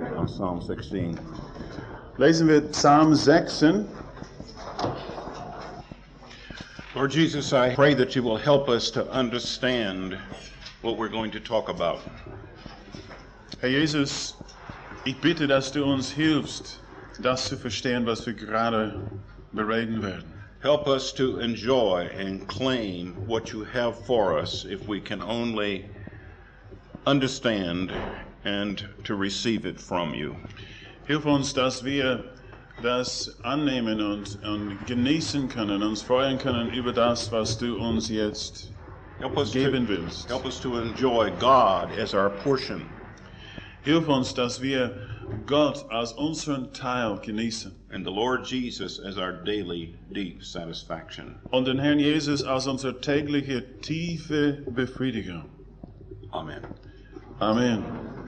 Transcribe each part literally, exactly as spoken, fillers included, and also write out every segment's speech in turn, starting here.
on Psalm sixteen. Lesen wir Psalm sechzehn. Lord Jesus, I pray that you will help us to understand what we're going to talk about. Herr Jesus, ich bitte, dass du uns hilfst, das zu verstehen, was wir gerade bereden werden. Help us to enjoy and claim what you have for us if we can only understand and to receive it from you. Hilf uns, dass wir das annehmen und, und genießen können, uns freuen können über das, was du uns jetzt Help us geben to, willst. help us to enjoy God as our portion. Hilf uns, dass wir Gott als unseren Teil genießen And the Lord Jesus as our daily deep satisfaction. und den Herrn Jesus als unsere tägliche tiefe Befriedigung. Amen. Amen.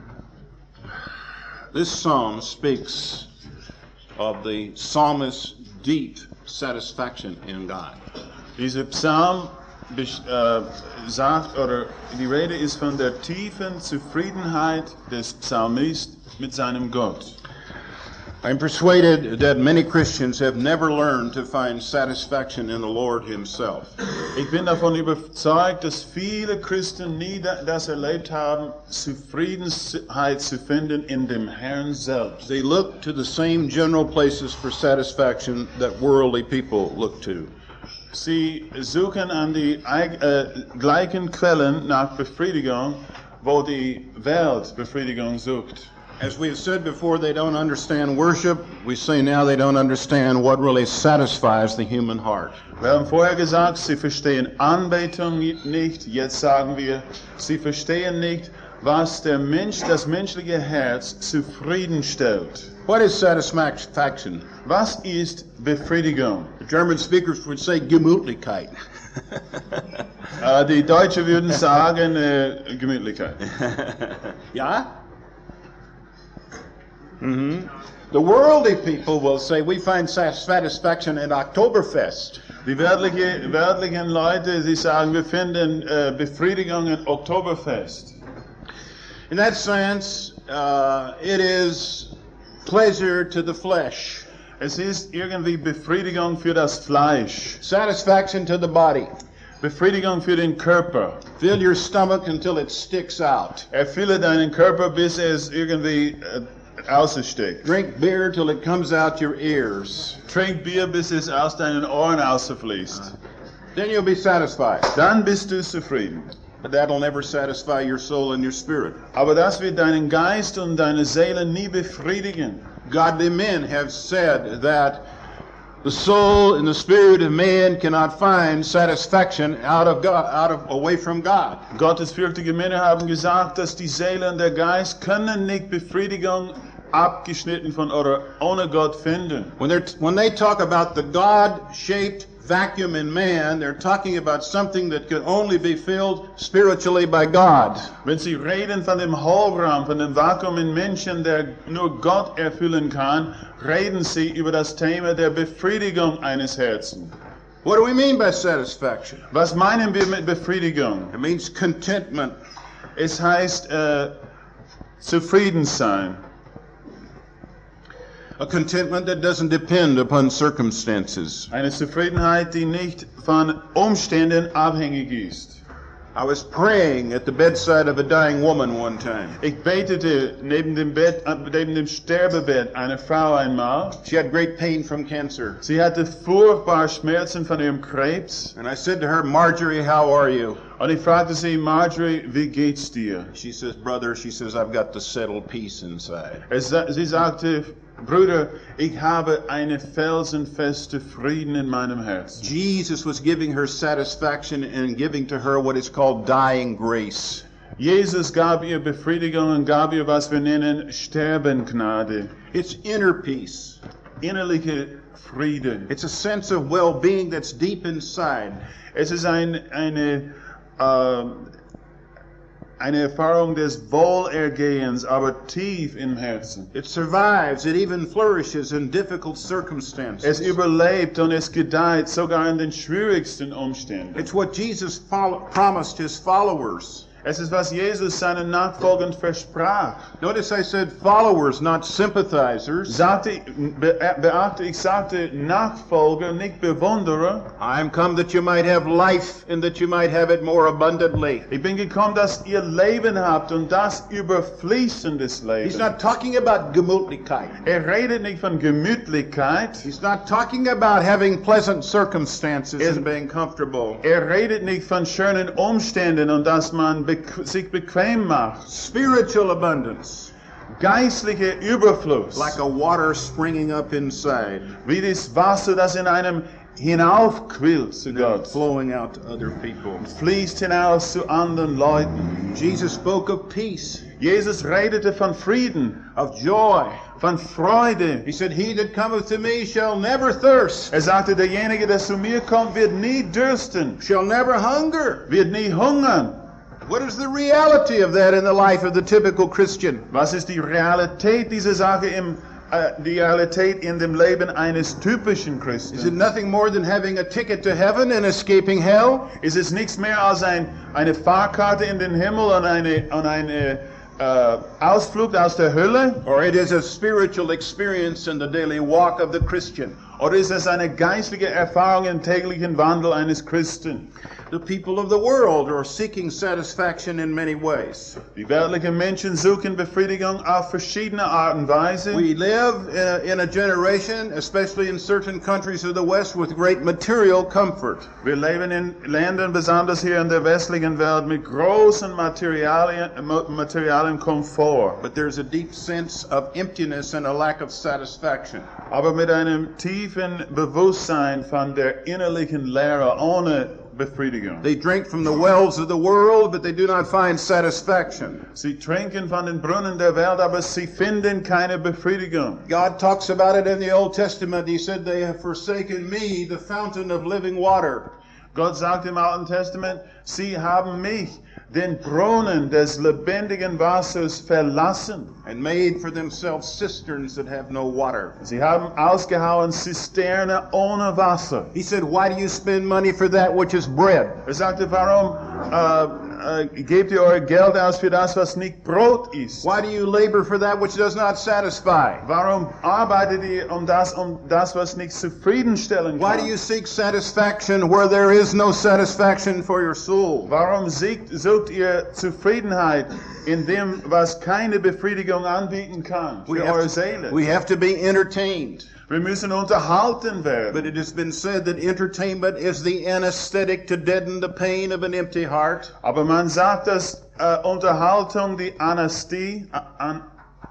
This psalm speaks of the psalmist's deep satisfaction in God. Dieser Psalm äh, sagt, oder die Rede ist von der tiefen Zufriedenheit des Psalmist mit seinem Gott. I'm persuaded that many Christians have never learned to find satisfaction in the Lord Himself. Ich bin davon überzeugt, dass viele Christen nie das erlebt haben, Zufriedenheit zu finden in dem Herrn selbst. They look to the same general places for satisfaction that worldly people look to. Sie suchen an die äh, gleichen Quellen nach Befriedigung, wo die Welt Befriedigung sucht. As we have said before, they don't understand worship. We say now they don't understand what really satisfies the human heart. Wir haben vorher gesagt, sie verstehen Anbetung nicht. Jetzt sagen wir, sie verstehen nicht, was der Mensch, das menschliche Herz zufriedenstellt. What is satisfaction? Was ist Befriedigung? The German speakers would say Gemütlichkeit. äh, die Deutschen würden sagen äh, Gemütlichkeit. Ja? Mm-hmm. The worldly people will say we find satisfaction in Oktoberfest. Die weltliche, weltlichen Leute, sie sagen, wir finden äh, Befriedigung in Oktoberfest. In that sense, uh, it is pleasure to the flesh. Es ist irgendwie Befriedigung für das Fleisch. Satisfaction to the body. Befriedigung für den Körper. Fill your stomach until it sticks out. Erfülle deinen Körper, bis es irgendwie äh, aussteckt. Drink beer till it comes out your ears. Trink Bier, bis es aus deinen Ohren ausfließt. Then you'll be satisfied. Dann bist du zufrieden. But that'll never satisfy your soul and your spirit. Aber das wird deinen Geist und deine Seele nie befriedigen. Godly men have said that the soul and the spirit of man cannot find satisfaction out of God, out of away from God. Gottesfürchtige Männer haben gesagt, dass die Seele und der Geist können nicht Befriedigung abgeschnitten von oder ohne Gott finden. When they when they talk about the God-shaped vacuum in man, they're talking about something that can only be filled spiritually by God. Wenn sie reden von dem Hohlraum, von dem Vakuum in Menschen, der nur Gott erfüllen kann, reden sie über das Thema der Befriedigung eines Herzens. What do we mean by satisfaction? Was meinen wir mit Befriedigung? It means contentment. Es heißt äh, zufrieden sein. A contentment that doesn't depend upon circumstances. Eine Zufriedenheit, die nicht von Umständen abhängig ist. I was praying at the bedside of a dying woman one time. Ich betete neben dem Bett, neben dem Sterbebett einer Frau einmal. She had great pain from cancer. Sie hatte furchtbare Schmerzen von ihrem Krebs. And I said to her, Marjorie, how are you? Und ich fragte sie, Marjorie, wie geht's dir? She says, brother, she says, I've got the settled peace inside. Es, sie sagte, Bruder, ich habe eine felsenfeste Frieden in meinem Herzen. Jesus was giving her satisfaction and giving to her what is called dying grace. Jesus gab ihr Befriedigung und gab ihr, was wir nennen, Sterbengnade. It's inner peace. Innerliche Frieden. It's a sense of well-being that's deep inside. Es ist ein, eine, äh, eine Erfahrung des Wohlergehens, aber tief im Herzen. It survives, it even flourishes in difficult circumstances. Es überlebt und es gedeiht sogar in den schwierigsten Umständen. It's what Jesus follow, promised his followers. Es ist, was Jesus seinen Nachfolgern versprach. Notice I said followers, not sympathizers. Sagte, be, beachte, ich sagte Nachfolger, nicht Bewunderer. I'm come that you might have life and that you might have it more abundantly. Ich bin gekommen, dass ihr Leben habt und das überfließendes Leben. He's not talking about Gemütlichkeit. Er redet nicht von Gemütlichkeit. He's not talking about having pleasant circumstances Er- and being comfortable. Er redet nicht von schönen Umständen und dass man be sich bequem macht. Spiritual abundance, Geistlicher Überfluss. like a water springing up inside, Wie das Wasser, das in einem hinaufquillt zu Gott. flowing out to other people. Fließt hinaus zu anderen Leuten. Jesus spoke of peace, Jesus redete von Frieden, of joy. von Freude. He said, he that cometh to me shall never thirst, Er sagte, derjenige, der zu mir kommt, wird nie dürsten, shall never hunger. wird nie hungern. What is the reality of that in the life of the typical Christian? Was ist die Realität dieser Sache, im, äh, die Realität in dem Leben eines typischen Is it Christen? nothing more than having a ticket to heaven and escaping hell? Ist es nichts mehr als ein, eine Fahrkarte in den Himmel und eine, und eine äh, Ausflug aus der Hölle? Or it is a spiritual experience in the daily walk of the Christian? Oder ist es eine geistliche Erfahrung im täglichen Wandel eines Christen? The people of the world are seeking satisfaction in many ways. Die weltlichen Menschen suchen Befriedigung auf verschiedene Art und Weise. We live in a, in a generation, especially in certain countries of the West, with great material comfort. Wir leben in Ländern, besonders hier in der westlichen Welt, mit großen Materialien, materialen Komfort. But there's a deep sense of emptiness and a lack of satisfaction. Aber mit einem tiefen Bewusstsein von der innerlichen Leere ohne Befriedigung. They drink from the wells of the world, but they do not find satisfaction. Sie trinken von den Brunnen der Welt, aber sie finden keine Befriedigung. God talks about it in the Old Testament. He said, they have forsaken me, the fountain of living water. Gott sagt im Alten Testament, sie haben mich, den Brunnen des lebendigen Wassers, verlassen. And made for themselves cisterns that have no water. Sie haben ausgehauen Zisterne ohne Wasser. He said, why do you spend money for that which is bread? Er sagte, warum äh, äh, gebt ihr euer Geld aus für das, was nicht Brot ist? Why do you labor for that which does not satisfy? Warum arbeitet ihr um das, um das, was nicht zufriedenstellen Why kann? do you seek satisfaction where there is no satisfaction for your soul? Warum sucht, sucht ihr Zufriedenheit in dem, was keine Befriedigung anbieten kann für We eure have, Seele? to, we have to be entertained. Wir müssen unterhalten werden. But it has been said that entertainment is the anesthetic to deaden the pain of an empty heart. Aber man sagt, dass äh, Unterhaltung die Anästhesie, äh, an,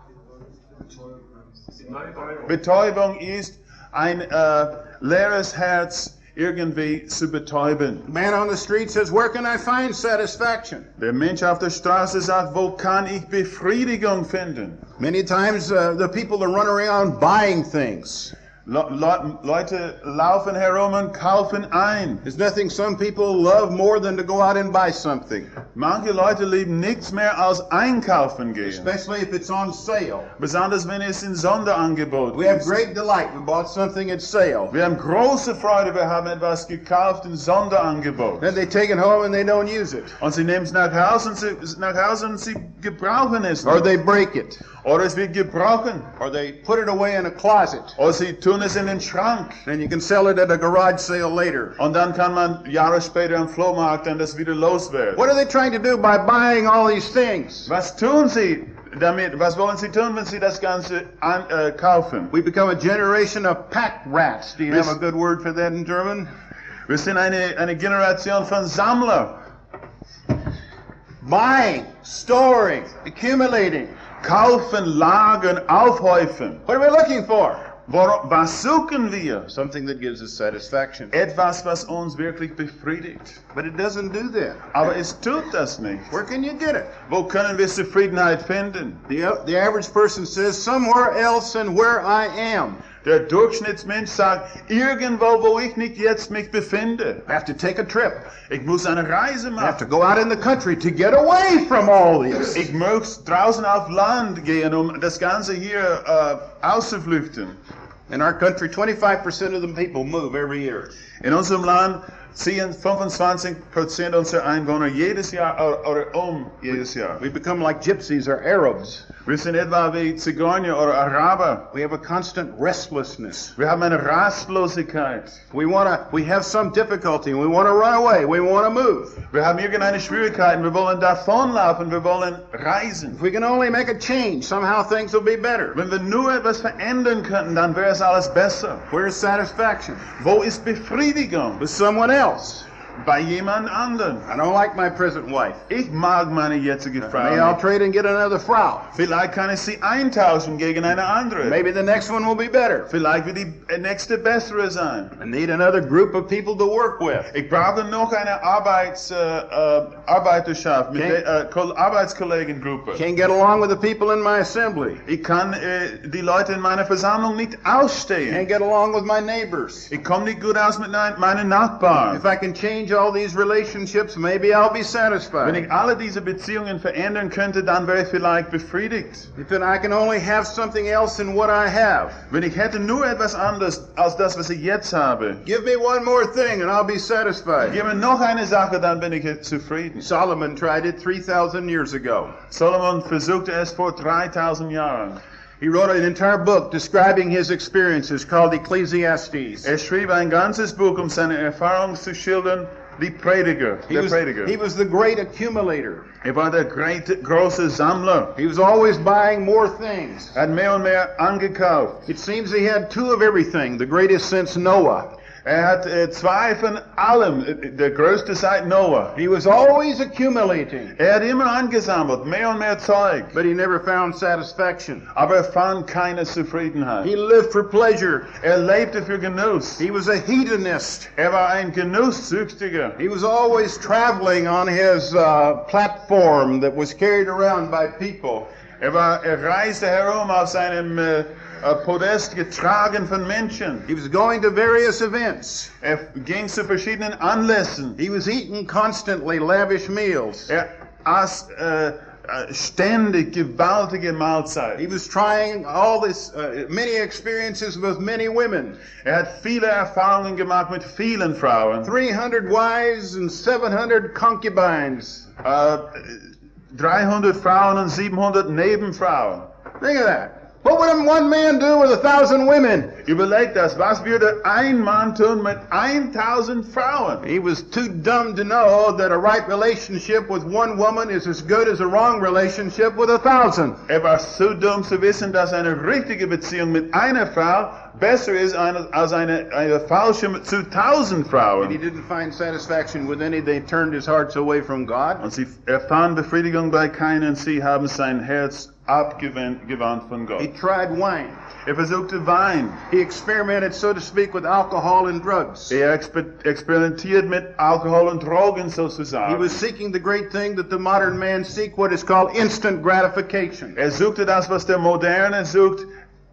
Betäubung ist, ein äh, leeres Herz irgendwie zu betäuben. The man on the street says, where can I find satisfaction? Der Mensch auf der Straße sagt, wo kann ich Befriedigung finden? Many times uh, the people that run around buying things. Le Le Leute laufen herum und kaufen ein. There's nothing some people love more than to go out and buy something, Manche Leute lieben nichts mehr als einkaufen gehen. especially if it's on sale. Besonders wenn es in Sonderangebot We have ist. great delight. We bought something at sale. Wir haben große Freude, wir haben etwas gekauft in Sonderangebot. Then they take it home and they don't use it. Und sie nehmen es nach Hause und sie, nach Hause und sie gebrauchen es Or nicht. they break it. Oder es wird gebrochen. Or they put it away in a closet. Oder sie tun es in den Schrank. Then you can sell it at a garage sale later. Und dann kann man Jahre später am Flohmarkt dann das wieder loswerden. What are they trying to do by buying all these things? Was tun sie damit? Was wollen sie tun, wenn sie das Ganze an, äh, kaufen? We become a generation of pack rats. Do you have a good word for that in German? Wir sind eine, eine Generation von Sammler. Buying, storing, accumulating. Kaufen, lagern, aufhäufen. What are we looking for? Wor was suchen wir? Something that gives us satisfaction. Etwas, was uns wirklich befriedigt. But it doesn't do that. Aber es tut das nicht. Where can you get it? Wo können wir Zufriedenheit finden? The, the average person says, somewhere else than where I am. Der Durchschnittsmensch sagt, irgendwo, wo ich nicht jetzt mich befinde. I have to take a trip. Ich muss eine Reise I have to machen. go out in the country to get away from all this. Ich muss draußen auf Land gehen, um das Ganze hier äh, auszuflüchten. In our country, twenty-five percent of the people move every year. In unserem Land ziehen fünfundzwanzig Prozent unserer Einwohner jedes Jahr oder, oder um jedes Jahr. We become like gypsies or Arabs. Wir sind etwa wie Zigeuner oder Araber. We have a constant restlessness. Wir haben eine Rastlosigkeit. We want to, we have some difficulty. We want to run away. We want to move. Wir haben irgendeine Schwierigkeiten. Wir wollen davonlaufen. Wir wollen reisen. If we can only make a change, somehow things will be better. Wenn wir nur etwas verändern könnten, dann wäre es alles besser. Where's satisfaction? Wo ist Befriedigung? With someone else. Bei jemand anderen. I don't like my present wife. Ich mag meine jetzige Frau Maybe I'll nicht. trade and get another Frau. Vielleicht kann ich sie eintauschen gegen eine andere. Maybe the next one will be better. Vielleicht wird die nächste bessere sein. I need another group of people to work with. Ich brauche noch eine Arbeits, äh, äh, Arbeiterschaft, mit Okay. der, äh, Ko- Arbeitskollegengruppe. Can't get along with the people in my assembly. Ich kann äh, die Leute in meiner Versammlung nicht ausstehen. Can't get along with my neighbors. Ich komme nicht gut aus mit nein- meinen Nachbarn. If I can change all these relationships, maybe I'll be Wenn satisfied. ich alle diese Beziehungen verändern könnte, dann wäre ich vielleicht befriedigt. If then I can only have something else in what I have. Wenn ich hätte nur etwas anderes als das, was ich jetzt habe. Give me one more thing and I'll be satisfied. Gib mir noch eine Sache, dann bin ich zufrieden. Solomon tried it three thousand years ago. Solomon versuchte es vor dreitausend Jahren. He wrote an entire book describing his experiences called Ecclesiastes. Er schrieb ein ganzes Buch, um seine Erfahrungen zu schildern. Die Prediger, He der was, Prediger. he was the great accumulator. Er war der great, große Sammler. He was always buying more things. Er hat mehr und mehr angekauft. It seems he had two of everything, the greatest since Noah. Er hat äh, zwei von allem, äh, der größte seit Noah. He was always accumulating, Er hat immer angesammelt, mehr und mehr Zeug. but he never found satisfaction. Aber er fand keine Zufriedenheit. He lived for pleasure. Er lebte für Genuss. He was a hedonist. Er war ein Genusssüchtiger. He was always traveling on his uh, platform that was carried around by people. Er, war, er reiste herum auf seinem äh, äh, Podest getragen von Menschen. He was going to various events. Er ging zu verschiedenen Anlässen. He was eating constantly lavish meals. Er aß äh, äh, ständig gewaltige Mahlzeiten. He was trying all this, uh, many experiences with many women. Er hat viele Erfahrungen gemacht mit vielen Frauen. three hundred wives and seven hundred concubines. Äh, dreihundert Frauen und siebenhundert Nebenfrauen. Think of that. What would one man do with a thousand women? Überleg das, was würde ein Mann tun mit tausend Frauen? He was too dumb to know that a right relationship with one woman is as good as a wrong relationship with a thousand. Er war so dumm zu wissen, dass eine richtige Beziehung mit einer Frau besser ist eine, als eine, eine falsche mit zu tausend And he Frauen. didn't find satisfaction with any. They turned his hearts away from God. Und sie erfahren Befriedigung bei keinen, sie haben sein Herz abgewandt gewandt von He Gott. tried wine. Er versuchte Wein. He experimented, so to speak, with alcohol and drugs. Er exper experimentiert mit Alkohol und Drogen He sozusagen. was seeking the great thing that the modern man seek, what is called instant gratification. Er suchte das, was der Moderne sucht,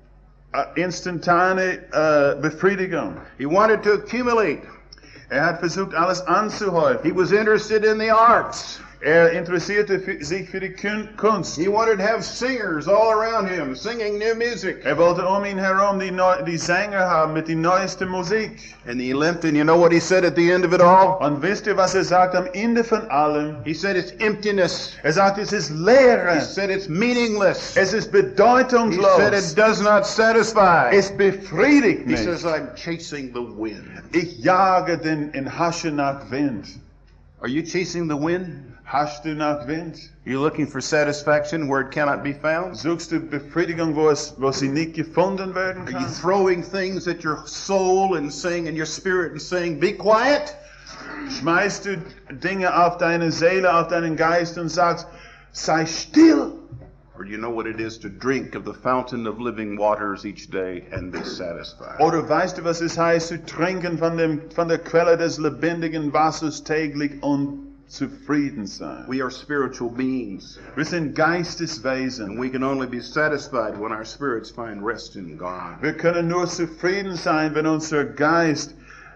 äh, instantane äh, Befriedigung. He wanted to accumulate. Er hat versucht, alles anzuhäufen. He was interested in the arts. Er interessierte für, sich für die Kun- Kunst. He wanted to have singers all around him singing new music. Er wollte um ihn herum die, Neu die Sänger haben mit die neueste Musik. And he limped, and you know what he said at the end of it all? Und wisst ihr, was er sagt am Ende von allem? He said it's emptiness. Er sagt, es ist He Leere. said it's meaningless. Es ist He said it bedeutungslos. does not satisfy. Es befriedigt He mich. says I'm chasing the wind. Ich jage den in Hasche nach Wind. Are you chasing the wind? Hast du nach Wind? You're looking for satisfaction where it cannot be found? Suchst du Befriedigung, wo, es, wo sie nicht gefunden werden Are you kann? throwing things at your soul and saying, in your spirit and saying, be quiet? Schmeißt du Dinge auf deine Seele, auf deinen Geist und sagst, sei still? Or do you know what it is to drink of the fountain of living waters each day and be satisfied? Oder weißt du, was es heißt, zu trinken von, dem, von der Quelle des lebendigen Wassers täglich und zufrieden sein? We are spiritual beings, Wir sind Geisteswesen. and we can only be satisfied when our spirits find rest in God. Wir können nur zufrieden sein, wenn unser Geist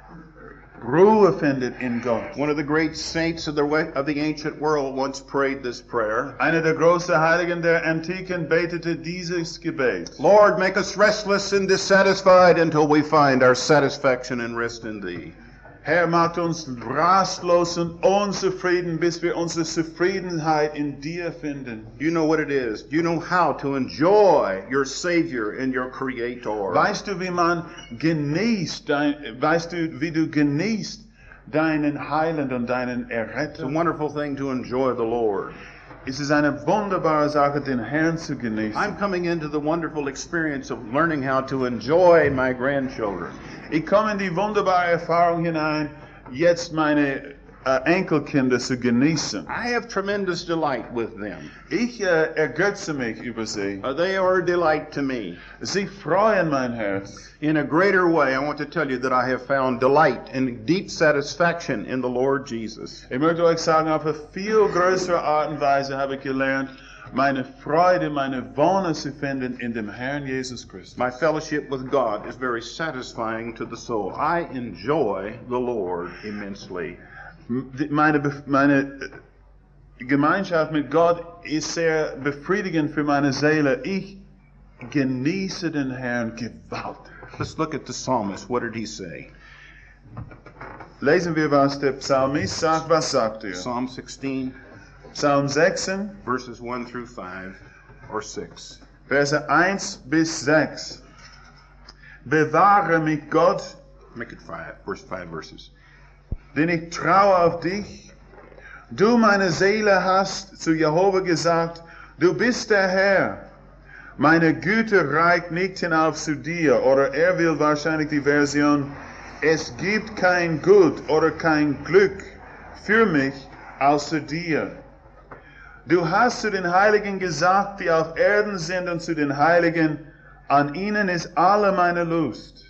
Ruhe findet in Gott. One of the great saints of the, way, of the ancient world once prayed this prayer. Einer der großen Heiligen der Antiken betete dieses Gebet. Lord, make us restless and dissatisfied until we find our satisfaction and rest in Thee. Herr, macht uns rastlos und unzufrieden, bis wir unsere Zufriedenheit in dir finden. You know what it is. You know how to enjoy your Savior and your Creator. Weißt du, wie man genießt, dein, weißt du, wie du genießt deinen Heiland und deinen It's a Erretter? wonderful thing to enjoy the Lord. Es ist eine wunderbare Sache, den Herrn zu genießen. I'm coming into the wonderful experience of learning how to enjoy my grandchildren. Ich komme in die wunderbare Erfahrung hinein, jetzt meine äh, Enkelkinder zu genießen. I have tremendous delight with them. Ich äh, ergötze mich über sie. Uh, they are a delight to me. Sie freuen mein Herz. In a greater way, I want to tell you that I have found delight and deep satisfaction in the Lord Jesus. Ich möchte euch sagen, auf eine viel größere Art und Weise habe ich gelernt, meine Freude, meine Wohne zu finden in dem Herrn Jesus Christus. My fellowship with God is very satisfying to the soul. I enjoy the Lord immensely. Meine, meine Gemeinschaft mit Gott ist sehr befriedigend für meine Seele. Ich genieße den Herrn gewaltig. Let's look at the psalmist. What did he say? Lesen wir, was der Psalmist sagt. Was sagt er? Psalm sixteen, Psalm sechzehn, verses one through five or six. Verse eins bis sechs. Bewahre mich, Gott, Make it five, first five verses. denn ich traue auf dich. Du, meine Seele, hast zu Jehova gesagt, du bist der Herr. Meine Güte reicht nicht hinauf zu dir. Oder er will wahrscheinlich die Version, es gibt kein Gut oder kein Glück für mich außer dir. Du hast zu den Heiligen gesagt, die auf Erden sind, und zu den Heiligen, an ihnen ist alle meine Lust.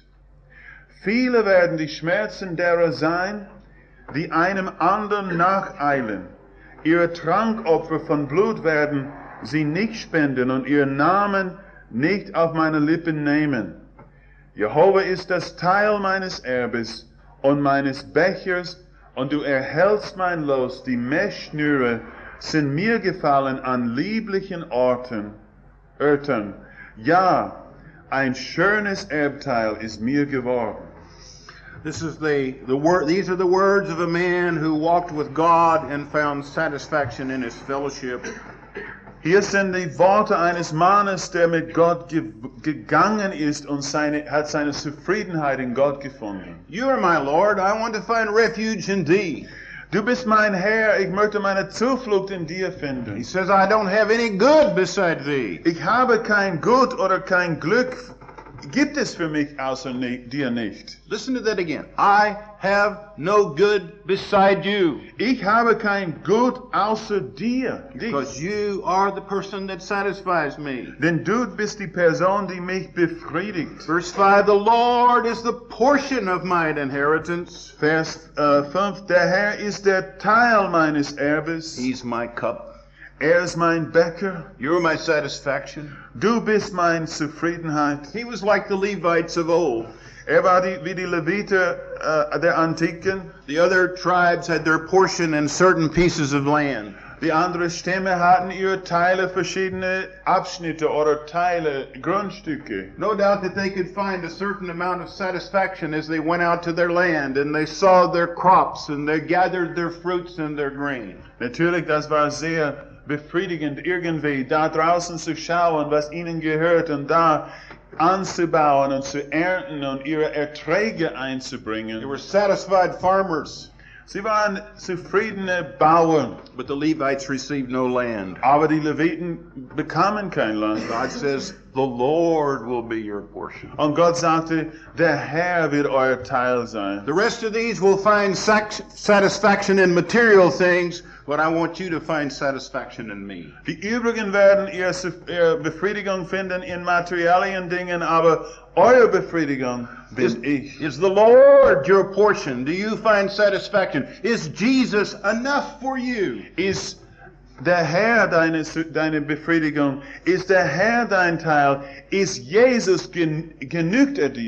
Viele werden die Schmerzen derer sein, die einem anderen nacheilen. Ihre Trankopfer von Blut werden sie nicht spenden und ihren Namen nicht auf meine Lippen nehmen. Jehova ist das Teil meines Erbes und meines Bechers, und du erhältst mein Los. Die Messschnüre sind mir gefallen an lieblichen Orten, Örtern. Ja, ein schönes Erbteil ist mir geworden. This is the, the word, these are the words of a man who walked with God and found satisfaction in his fellowship. Hier sind die Worte eines Mannes, der mit Gott ge gegangen ist und seine, hat seine Zufriedenheit in Gott gefunden. You are my Lord. I want to find refuge in thee. Du bist mein Herr, ich möchte meine Zuflucht in dir finden. He says, I don't have any good beside thee. Ich habe kein Gut oder kein Glück, gibt es für mich außer ni dir nicht. Listen to that again. I have no good beside you. Ich habe kein Gut außer dir, dich. Because you are the person that satisfies me. Denn du bist die Person, die mich befriedigt. Verse five, the Lord is the portion of mine inheritance. Vers äh, fünf, der Herr ist der Teil meines Erbes. He's my cup. Er ist mein Becher. You're my satisfaction. Du bist meine Zufriedenheit. He was like the Levites of old. Er war die, wie die Leviten äh, der Antiken. The other tribes had their portion in certain pieces of land. Die anderen Stämme hatten ihre Teile, verschiedene Abschnitte oder Teile, Grundstücke. No doubt that they could find a certain amount of satisfaction as they went out to their land and they saw their crops and they gathered their fruits and their grain. Natürlich, das war sehr befriedigend, irgendwie da draußen zu schauen, was ihnen gehört, und da anzubauen und zu ernten und ihre Erträge einzubringen. They were satisfied farmers. Sie waren zufriedene Bauern. But the Levites received no land. Aber die Leviten bekamen kein Land. God says, the Lord will be your portion. Und Gott sagte, der Herr wird euer Teil sein. The rest of these will find satisfaction in material things, but I want you to find satisfaction in me. Die übrigen werden ihre, ihre Befriedigung finden in materiellen Dingen, aber eure Befriedigung bin Is, ich. is the Lord your portion? Do you find satisfaction? Is Jesus enough for you? Ist der Herr deine, deine Befriedigung? Ist der Herr dein Teil? Ist Jesus gen, genügt er dir?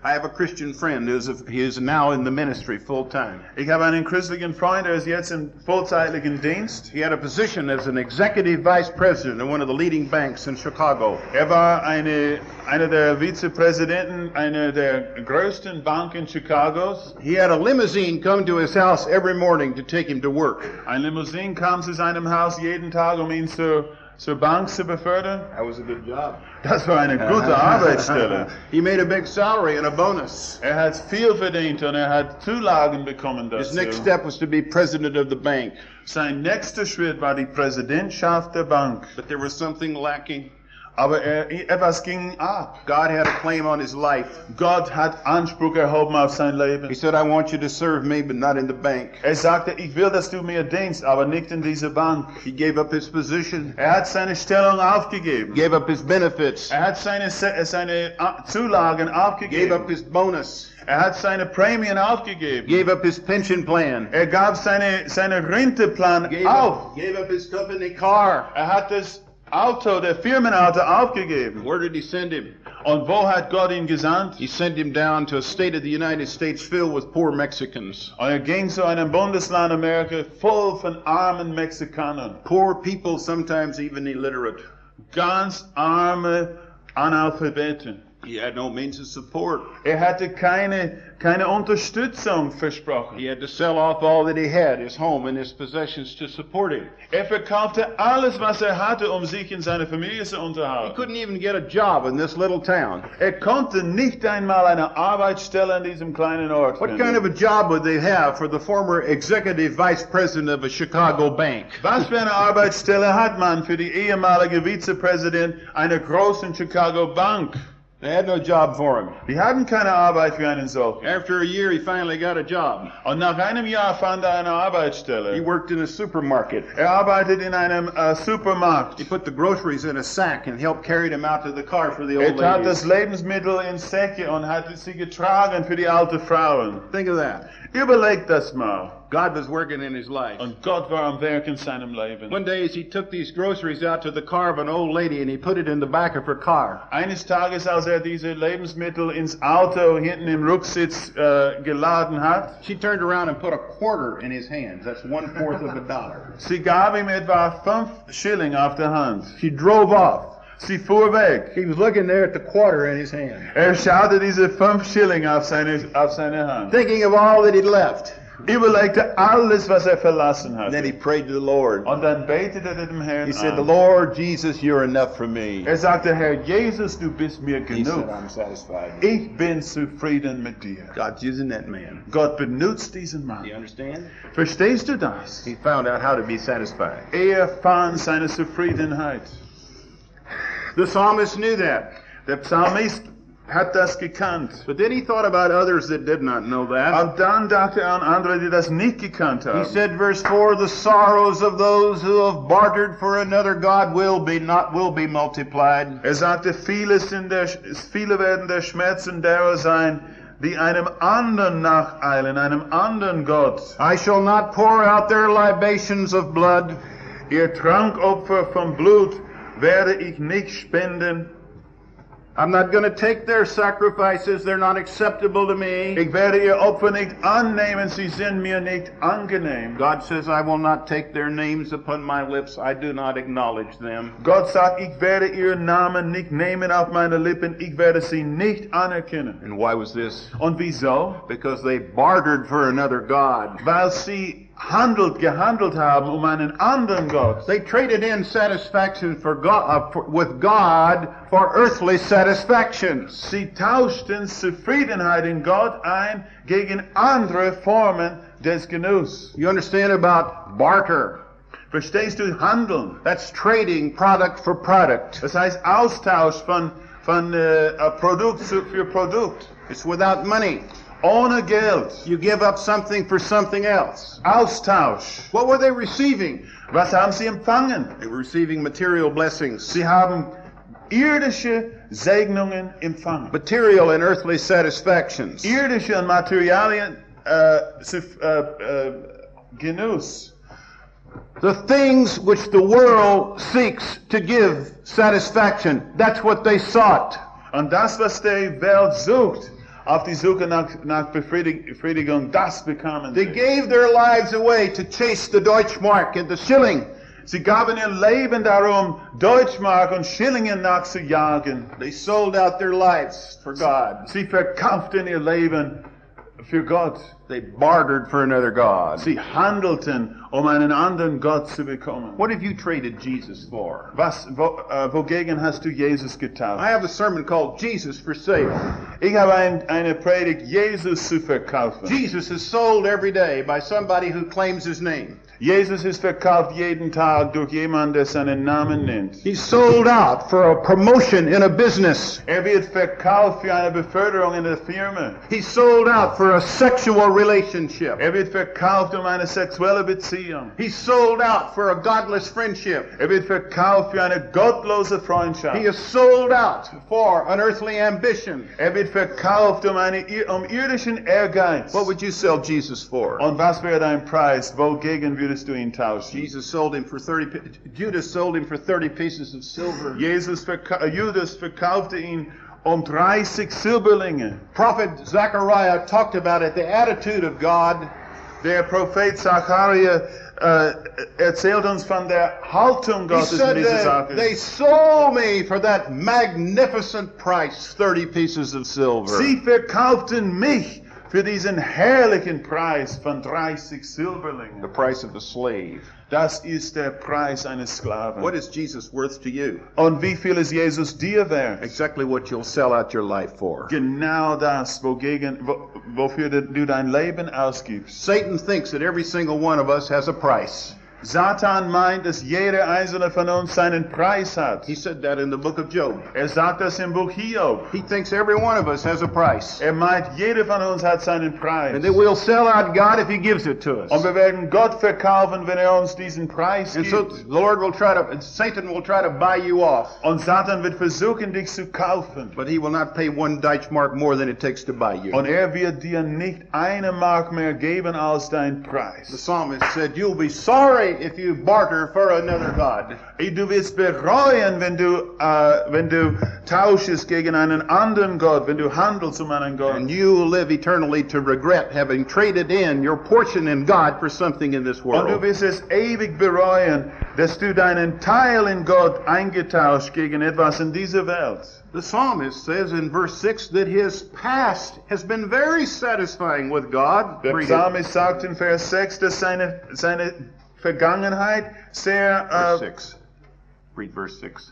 I have a Christian friend who's a, he is now in the ministry full time. Ich habe einen christlichen Freund, der ist jetzt im vollzeitlichen Dienst. He had a position as an executive vice president of one of the leading banks in Chicago. Er war eine, einer der Vizepräsidenten einer der größten Banken Chicagos. He had a limousine come to his house every morning to take him to work. Ein Limousine kam zu seinem Haus jeden Tag, um ihn zur, zur Bank zu befördern. That was a good job. Das war eine gute Arbeitsstelle. He made a big salary and a bonus. Er hat viel verdient und er hat Zulagen bekommen His dazu. next step was to be president of the bank. Sein nächster Schritt war die Präsidentschaft der Bank. But there was something lacking. Aber er, etwas ging ab. God had a claim on his life. Gott hat Anspruch erhoben auf sein Leben. He said, I want you to serve me, but not in the bank. Er sagte, ich will, dass du mir dienst, aber nicht in dieser Bank. He gave up his position, Er hat seine Stellung aufgegeben. gave up his benefits, Er hat seine, seine Zulagen gave up aufgegeben. his bonus, Er hat seine Prämien aufgegeben. gave up his pension plan, Er gab seine, seine Renteplan gave auf. up, gave up his company car. Er hat das Auto, der Firmenauto aufgegeben. Where did he send him? Und wo hat Gott ihn gesandt? He sent him down to a state of the United States filled with poor Mexicans. Und er ging zu einem Bundesland Amerika voll von armen Mexikanern. Poor people, sometimes even illiterate. Ganz arme Analphabeten. He had no means of support. Er hatte keine, keine Unterstützung versprochen. He had to sell off all that he had, his home and his possessions, to support him. Er verkaufte alles, was er hatte, um sich in seine Familie zu He unterhalten. couldn't even get a job in this little town. Er konnte nicht einmal eine Arbeitsstelle in diesem kleinen Ort What finden. kind of a job would they have for the former executive vice president of a Chicago bank? Was für eine Arbeitsstelle hat man für die ehemalige Vizepräsident einer großen Chicago Bank? They had no job for him. Die hatten keine Arbeit für einen solchen. After a year, he finally got a job. Und nach einem Jahr fand er eine He Arbeitsstelle. worked in a supermarket. Er arbeitet in einem äh, Supermarkt. He put the groceries in a sack and helped carry them out to the car for the Er old tat das ladies. Lebensmittel in Säcke und hat sie getragen für die alten Frauen. Think of that. Überleg das mal. God was working in his life. Und Gott war am Werk in seinem Leben. One day, as he took these groceries out to the car of an old lady and he put it in the back of her car, Eines Tages, als er diese Lebensmittel ins Auto hinten im Rücksitz äh, geladen hat, she turned around and put a quarter in his hands. That's one fourth of a dollar. sie gab ihm etwa fünf Schilling auf der Hand. She drove off. Sie fuhr weg. He was looking there at the quarter in his hand, Er schaute diese fünf Schilling auf seine, auf seine Hand. thinking of all that he'd left. Überlegte alles, was er verlassen And then he hatte. prayed to the Lord. Und dann betete er dem Herrn He said, an. Lord Jesus, you're enough for me. Er sagte, Herr Jesus, du bist mir He said, genug. I'm satisfied. Ich bin zufrieden mit dir. God's using that man. Gott benutzt diesen Do Mann. you understand? Verstehst du das? He found out how to be satisfied. Er fand seine Zufriedenheit. The psalmist knew that. Der Psalmist hat das gekannt. But then he thought about others that did not know that. Und dann dachte er an andere, die das nicht gekannt He haben. said, verse four, the sorrows of those who have bartered for another God will be not will be multiplied. Er sagte, viele, sind der, viele werden der Schmerzen derer sein, die einem anderen nacheilen, einem anderen Gott. I shall not pour out their libations of blood. Ihr Trankopfer vom Blut werde ich nicht spenden. I'm not going to take their sacrifices. They're not acceptable to me. Ich werde ihr Opfer nicht annehmen, sie sind mir nicht angenehm. God says, I will not take their names upon my lips. I do not acknowledge them. Gott sagt, ich werde ihren Namen nicht nehmen auf meine Lippen, ich werde sie nicht anerkennen. And why was this? Und wieso? Because they bartered for another God. Weil sie handelt, gehandelt haben um einen anderen Gott. They traded in satisfaction for God, uh, for, with God for earthly satisfactions. Sie tauschten Zufriedenheit in Gott ein gegen andere Formen des Genusses. You understand about barter? Verstehst du? Handeln. That's trading product for product. Das heißt Austausch von, von äh, Produkt zu, für Produkt. It's without money. Ohne Geld. You give up something for something else. Austausch. What were they receiving? Was haben sie empfangen? They were receiving material blessings. Sie haben irdische Segnungen empfangen. Material and earthly satisfactions. Irdische und Materialien äh, zu, äh, äh, Genuss. The things which the world seeks to give satisfaction, that's what they sought. Und das, was die Welt sucht, auf die Suche nach, nach Befriedig- Befriedigung, das bekamen They sie. gave their lives away to chase the Deutschmark and the Schilling. Sie gaben ihr Leben darum, Deutschmark und Schillingen nachzujagen. They sold out their lives for God. Sie verkauften ihr Leben für Gott. They bartered for another God. Sie handelten, um einen anderen Gott zu bekommen. What have you traded Jesus for? Was, wo, äh, wogegen hast du Jesus getauft? I have a sermon called Jesus for Sale. Ich habe ein, eine Predigt, Jesus zu verkaufen. Jesus is sold every day by somebody who claims his name. Jesus ist verkauft jeden Tag durch jemanden, der seinen Namen nennt. He's sold out for a promotion in a business. Er wird verkauft für eine Beförderung in der Firma. He's sold out for a sexual relationship. Er wird verkauft um eine sexuelle Beziehung. He's sold out for a godless friendship. Er wird verkauft für eine gottlose Freundschaft. He is sold out for an earthly ambition. Er wird verkauft um einen um irdischen Ehrgeiz. What would you sell Jesus for? Und was wäre dein Preis? Wogegen würdest du ihn tauschen? Jesus sold him for thirty. pi- Judas sold him for thirty pieces of silver. Jesus verka Judas verkaufte ihn um dreißig Silberlinge. Prophet Zechariah talked about it, the attitude of God. Der Prophet Zacharia äh, erzählt uns von der Haltung He Gottes in said dieser that Sache. they sold me for that magnificent price, thirty pieces of silver. Sie verkauften mich für diesen herrlichen Preis von dreißig The Silberlingen. price of a slave. Das ist der Preis eines Sklaven. What is Jesus worth to you? Und wie viel ist Jesus dir wert? Exactly what you'll sell out your life for. Genau das, wogegen, wo, wofür du dein Leben ausgibst. Satan thinks that every single one of us has a price. Satan meint, dass jeder einzelne von uns seinen Preis hat. He said that in the book of Job. Er sagt das im Buch Hiob. He thinks every one of us has a price. Er meint, jeder von uns hat seinen Preis. And that we'll sell out God if he gives it to us. Und wir werden Gott verkaufen, wenn er uns diesen Preis And gibt. so the Lord will try to, Satan will try to buy you off. Und Satan wird versuchen, dich zu kaufen. But he will not pay one Deutschmark more than it takes to buy you. Und er wird dir nicht eine Mark mehr geben als dein The Preis. psalmist said, you'll be sorry if you barter for another God. Du wirst bereuen, wenn du, äh, wenn du tauschest gegen einen anderen Gott, wenn du handelst um einen Gott. And you will live eternally to regret having traded in your portion in God for something in this Und du world. wirst es ewig bereuen, dass du deinen Teil in Gott eingetauscht gegen etwas in dieser Welt. The psalmist says in verse six that his past has been very satisfying with God. Der Read it. Psalmist sagt in Vers sechs, dass seine, seine Vergangenheit sehr, Verse äh, six. Read verse six.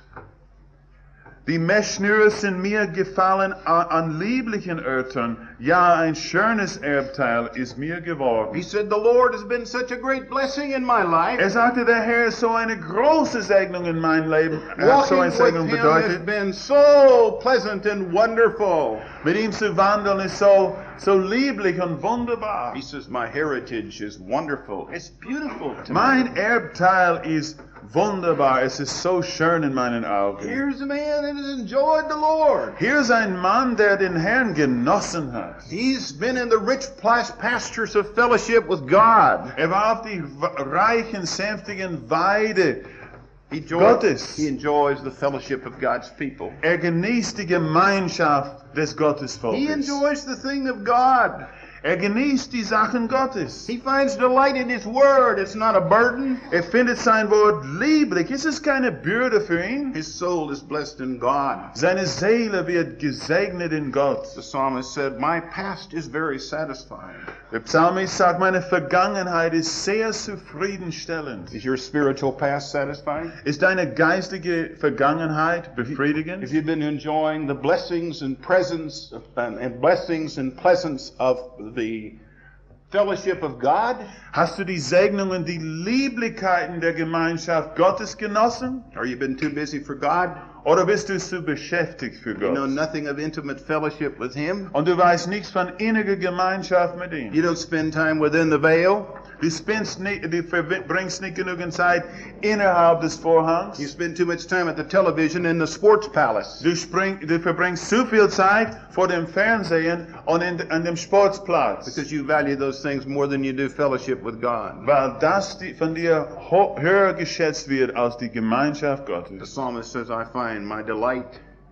die Messschnüre sind mir gefallen an, an lieblichen Örtern. Ja, ein schönes Erbteil ist mir geworden. He said, the Lord has been such a great blessing in my life. Er sagte, der Herr ist so eine große Segnung in meinem Leben. Er hat so Walking eine with Segnung him has bedeutet. been so pleasant and wonderful. Mit ihm zu wandeln ist so, so lieblich und wunderbar. He says, my heritage is wonderful. It's beautiful to me. Mein Erbteil ist wunderbar. Es ist so schön in meinen Augen. Here's a man that has enjoyed the Lord. Hier ist ein Mann, der den Herrn genossen hat. He's been in the rich plas- pastures of fellowship with God. Er war auf die w- reichen, sänftigen Weide He, enjoy- Gottes. he enjoys the fellowship of God's people. Er genießt die Gemeinschaft des He Gottesvolkes. enjoys the thing of God. Er genießt die Sachen Gottes. He finds delight in His Word. It's not a burden. Er findet sein Wort lieblich. Es ist keine Bürde für ihn. His soul is blessed in God. Seine Seele wird gesegnet in Gott. The psalmist said, my past is very satisfying. Der Psalmist sagt, meine Vergangenheit ist sehr zufriedenstellend. Is your spiritual past satisfying? Ist deine geistige Vergangenheit befriedigend? Have you been enjoying the blessings and presence of, and, and blessings and pleasance of the fellowship of God? Hast du die Segnungen, die Lieblichkeiten der Gemeinschaft Gottes genossen? Or you been too busy for God? Oder bist du zu beschäftigt für You know Gott? nothing of intimate fellowship with Him? Und du weißt nichts von inniger Gemeinschaft mit ihm. You don't spend time within the veil? Du, spendst nicht, du verbringst nicht genügend Zeit innerhalb des Vorhangs. You spend too much time at the television in the sports palace? Du, spring, du verbringst zu viel Zeit vor dem Fernsehen und in, an dem Sportplatz. Because you value those things more than you do fellowship with God. Weil das die, von dir ho- höher geschätzt wird als die Gemeinschaft The Gottes. psalmist says, I find my delight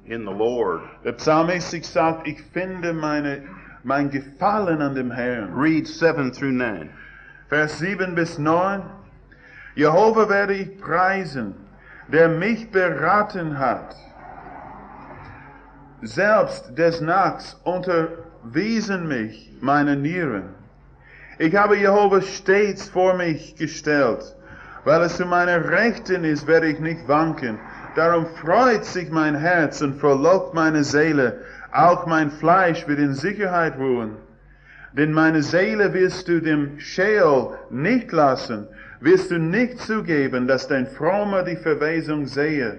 in the Lord. Der Psalmist sagt, ich finde meine, mein Gefallen an dem Herrn. Read seven through nine. Vers sieben bis neun. Jehova werde ich preisen, der mich beraten hat. Selbst des Nachts unterwiesen mich meine Nieren. Ich habe Jehova stets vor mich gestellt. Weil es zu meiner Rechten ist, werde ich nicht wanken. Darum freut sich mein Herz und frohlockt meine Seele. Auch mein Fleisch wird in Sicherheit ruhen. Denn meine Seele wirst du dem Sheol nicht lassen, wirst du nicht zugeben, dass dein Frommer die Verwesung sehe.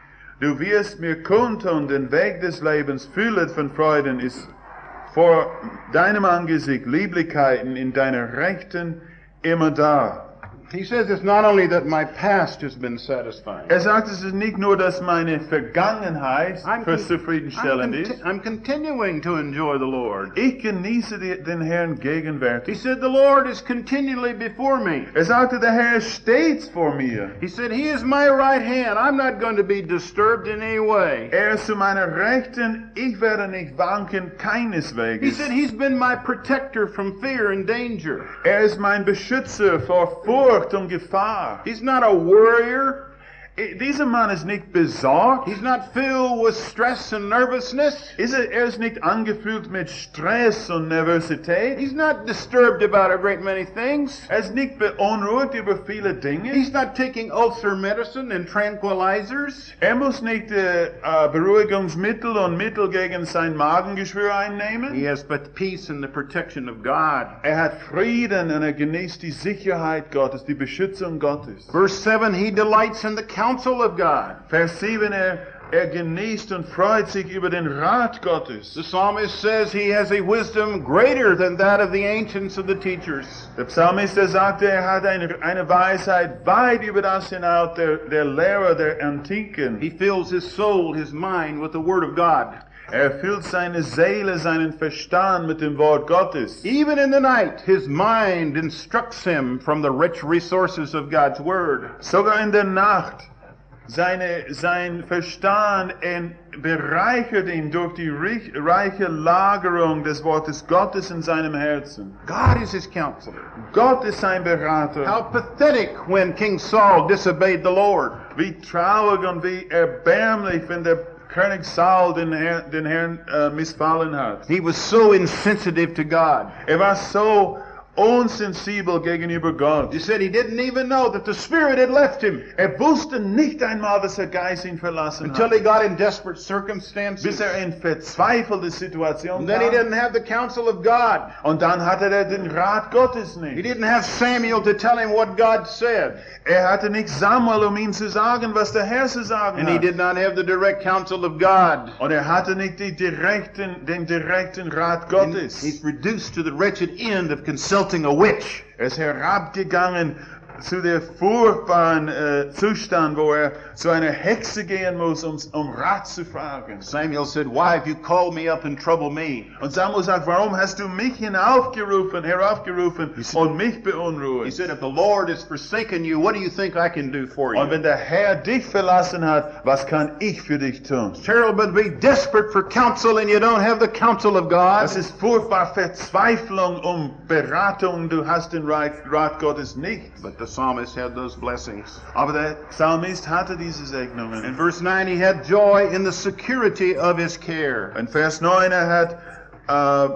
Du wirst mir kundtun, den Weg des Lebens füllet von Freuden ist vor deinem Angesicht Lieblichkeiten in deiner Rechten immer da. He says it's not only that my past has been satisfying. Er sagt, es ist nicht nur, dass meine Vergangenheit I'm, für con- zufriedenstellend I'm, ist. conti- I'm continuing to enjoy the Lord. Ich genieße die, den Herrn He gegenwärtig. said the Lord is continually before me. Er sagte, der Herr ist stets vor mir. He said he is my right hand. I'm not going to be disturbed in any way. Er ist zu meiner Rechten, ich werde nicht wanken, He keineswegs. said he's been my protector from fear and danger. Er ist mein Beschützer vor Furcht und Gefahr. He's not a worrier. Dieser Mann ist nicht besorgt. He's not filled with stress and nervousness. Ist er, er ist nicht angefüllt mit Stress und Nervosität. He's not disturbed about a great many things. Er ist nicht beunruhigt über viele Dinge. He's not taking ulcer medicine and tranquilizers. Er muss nicht äh, äh, Beruhigungsmittel und Mittel gegen sein Magengeschwür einnehmen. He has but peace and the protection of God. Er hat Frieden und er genießt die Sicherheit Gottes, die Beschützung Gottes. Verse seven, he delights in the counsel of God. Vers sieben, er, er genießt und freut sich über den Rat Gottes. The psalmist says he has a wisdom greater than that of the ancients and the teachers. Der Psalmist, der sagte, er hat eine, eine Weisheit weit über das hinaus der, der Lehrer der Antiken. He fills his soul, his mind with the word of God. Er füllt seine Seele, seinen Verstand mit dem Wort Gottes. Even in the night, his mind instructs him from the rich resources of God's word. Sogar in der Nacht, seine, sein Verstand en, bereichert ihn durch die reich, reiche Lagerung des Wortes Gottes in seinem Herzen. God is his counselor. Gott ist sein Berater. How pathetic when King Saul disobeyed the Lord. Wie traurig und wie erbärmlich, wenn der König Saul den, Herr, den Herrn äh, missfallen hat. He was so insensitive to God. Er war so unsensibel gegenüber Gott. He said he didn't even know that the Spirit had left him Er wusste nicht einmal, dass der Geist ihn verlassen until hat, he got in desperate circumstances. bis er in verzweifelte Situation And then he kam. didn't have the counsel of God. Und dann hatte er den Rat Gottes He nicht. didn't have Samuel to tell him what God said. Er hatte nicht Samuel, um ihm zu sagen, was der Herr zu sagen And he hat. did not have the direct counsel of God. Und er hatte nicht die direkten, den direkten Rat And Gottes. he's reduced to the wretched end of consulting a witch. Er ist herabgegangen zu der furchtbaren äh, Zustand, wo er zu einer Hexe gehen muss, um, um Rat zu fragen. Samuel said, "Why have you called me up and troubled me?" Und Samuel sagt, warum hast du mich hinaufgerufen, heraufgerufen und mich He beunruhigt? said, "If the Lord has forsaken you, what do you think I can do for Und you?" wenn der Herr dich verlassen hat, was kann ich für dich tun? Terrible to be desperate for counsel and you don't have the counsel of God. Das ist furchtbar Verzweiflung um Beratung, du hast den Rat, Rat Gottes nicht. But the psalmist had those blessings. Aber der Psalmist hatte diese Segnungen. In verse nine, he had joy in the security of his care. In Vers neun, er hat äh,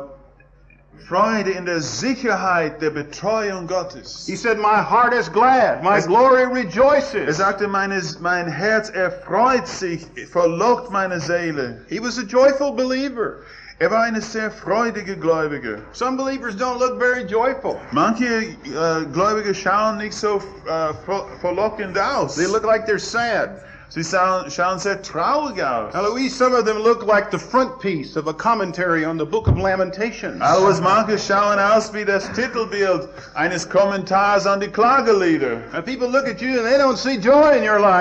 Freude in der Sicherheit der Betreuung Gottes. He said, "My heart is glad, my glory Er rejoices." sagte, meine, mein Herz erfreut sich, verlockt meine Seele. He was a joyful believer. Er war eine sehr freudige Gläubige. Some believers don't look very joyful. Manche äh, Gläubige schauen nicht so äh, fro- verlockend aus. They look like they're sad. Sie schauen, schauen sehr traurig aus. Now, Louise, some of them look like the front piece of a commentary on the book of Lamentations. Alles manche schauen aus wie das Titelbild eines Kommentars an die Klagelieder. And people look at you and they don't see joy in your life.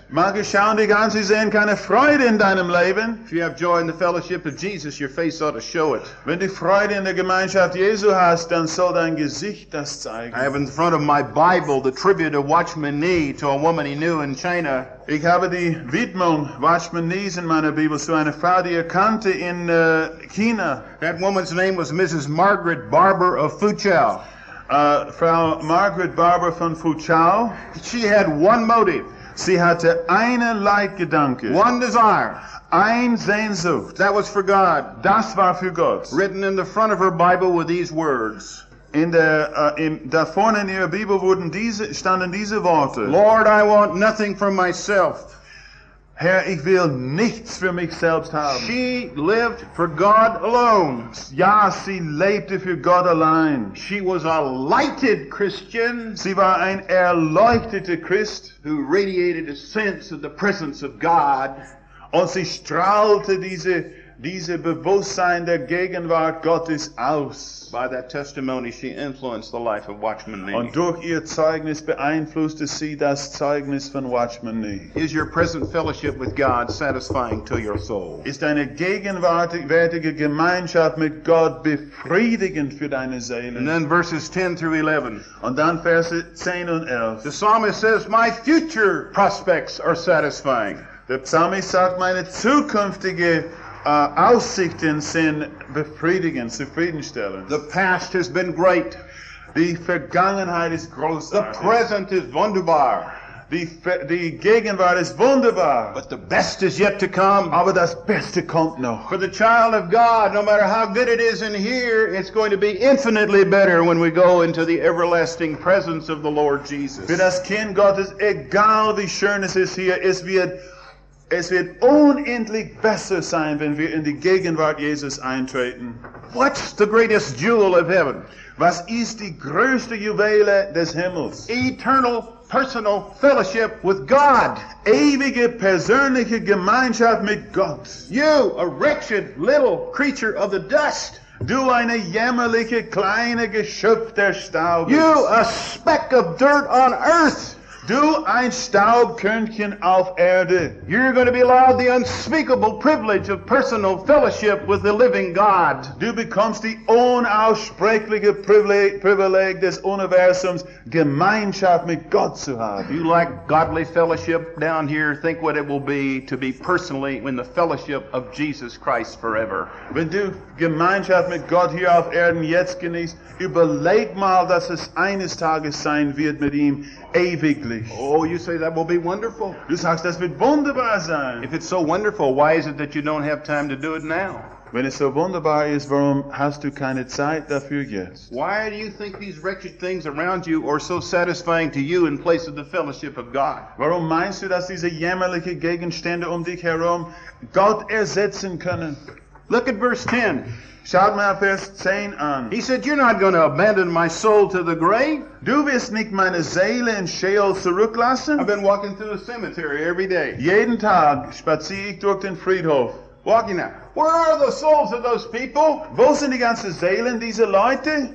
Manche schauen dich an, sie sehen keine Freude in deinem Leben. If you have joy in the fellowship of Jesus, your face ought to show it. Wenn du Freude in der Gemeinschaft Jesu hast, dann soll dein Gesicht das zeigen. I have in front of my Bible the tribute of Watchman Nee to a woman he knew in China. Ich habe die Widmung Watchman Nees in meiner Bibel zu einer Frau, die er kannte in uh, China. That woman's name was Missus Margaret Barber of Fuzhou. Uh, Frau Margaret Barber von Fuzhou. She had one motive, Sie hatte einen Leitgedanke, one desire. ein Sehnsucht. That was for God. Das war für Gott. Written in the front of her Bible with these words. In der, uh, im, da vorne in ihrer Bibel wurden diese, standen diese Worte. Lord, I want nothing for myself. Herr, ich will nichts für mich selbst haben. She lived for God alone. Ja, sie lebte für Gott allein. She was a lighted Christian Sie war ein erleuchteter Christ who radiated a sense of the presence of God. und sie strahlte diese, diese Bewusstsein der Gegenwart Gottes aus. By that testimony, she influenced the life of Watchman Nee. Und durch ihr Zeugnis beeinflusste sie das Zeugnis von Watchman Nee. Is your present fellowship with God satisfying to your soul? Ist eine gegenwärtige Gemeinschaft mit Gott befriedigend für deine Seele? And then verses ten through eleven. Und dann Verse zehn und elf. The psalmist says, my future prospects are satisfying. Der Psalmist sagt, meine zukünftige äh, Aussichten sind befriedigend, zufriedenstellend. The past has been great. Die Vergangenheit ist The großartig. present is wunderbar. Die, Ver- die Gegenwart ist wunderbar. But the best is yet to come. Aber das Beste kommt noch. For the child of God, no matter how good it is in here, it's going to be infinitely better when we go into the everlasting presence of the Lord Jesus. Für das Kind Gottes, egal wie schön es ist hier, es wird, es wird unendlich besser sein, wenn wir in die Gegenwart Jesus eintreten. What's the greatest jewel of heaven? Was ist die größte Juwele des Himmels? Eternal personal fellowship with God. Ewige persönliche Gemeinschaft mit Gott. You, a wretched little creature of the dust. Du eine jämmerliche kleine Geschöpf der Staubes. You, a speck of dirt on earth. Du ein Staubkörnchen auf Erde. You're going to be allowed the unspeakable privilege of personal fellowship with the living God. Du bekommst die unaussprechliche Privileg, Privileg des Universums, Gemeinschaft mit Gott zu haben. You like godly fellowship down here, think what it will be to be personally in the fellowship of Jesus Christ forever. Wenn du Gemeinschaft mit Gott hier auf Erden jetzt genießt, überleg mal, dass es eines Tages sein wird mit ihm ewiglich. Oh, you say that will be wonderful. Du sagst, das wird wunderbar sein. If it's so wonderful, why is it that you don't have time to do it now? Wenn es so wunderbar ist, warum hast du keine Zeit dafür jetzt? Why do you think these wretched things around you are so satisfying to you in place of the fellowship of God? Warum meinst du, dass diese jämmerlichen Gegenstände um dich herum Gott ersetzen können? Look at verse ten. Schaut mal Vers zehn an. He said, you're not going to abandon my soul to the grave. Du wirst nicht meine Seele in Sheol zurücklassen. I've been walking through the cemetery every day. Jeden Tag spaziere ich durch den Friedhof. Walking out. Where are the souls of those people? Wo sind die ganzen Seelen dieser Leute?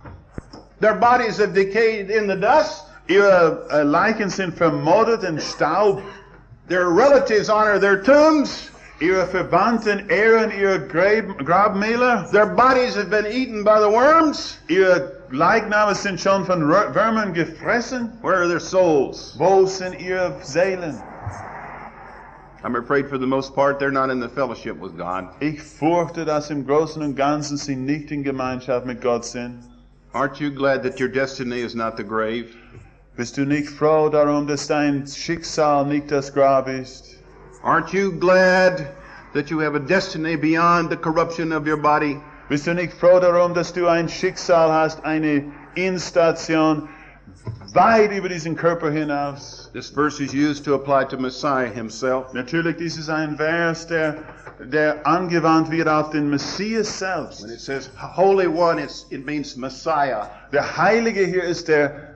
Their bodies have decayed in the dust. Ihre äh, Leichen sind vermoddet in Staub. Their relatives honor their tombs. Ihre Verwandten ehren ihre Grab Grabmäler. Their bodies have been eaten by the worms. Ihre Leichname sind schon von R Würmern gefressen. Where are their souls? Wo sind ihre Seelen? I'm afraid for the most part they're not in the fellowship with God. Ich fürchte, dass im Großen und Ganzen sie nicht in Gemeinschaft mit Gott sind. Aren't you glad that your destiny is not the grave? Bist du nicht froh darum, dass dein Schicksal nicht das Grab ist? Aren't you glad that you have a destiny beyond the corruption of your body? Bist du nicht froh darum, dass du ein Schicksal hast, eine Instation weit über diesen Körper hinaus? This verse is used to apply to Messiah himself. Natürlich, dies ist ein Vers, der, der angewandt wird auf den Messias selbst. When it says Holy One, it's, it means Messiah. Der Heilige hier ist der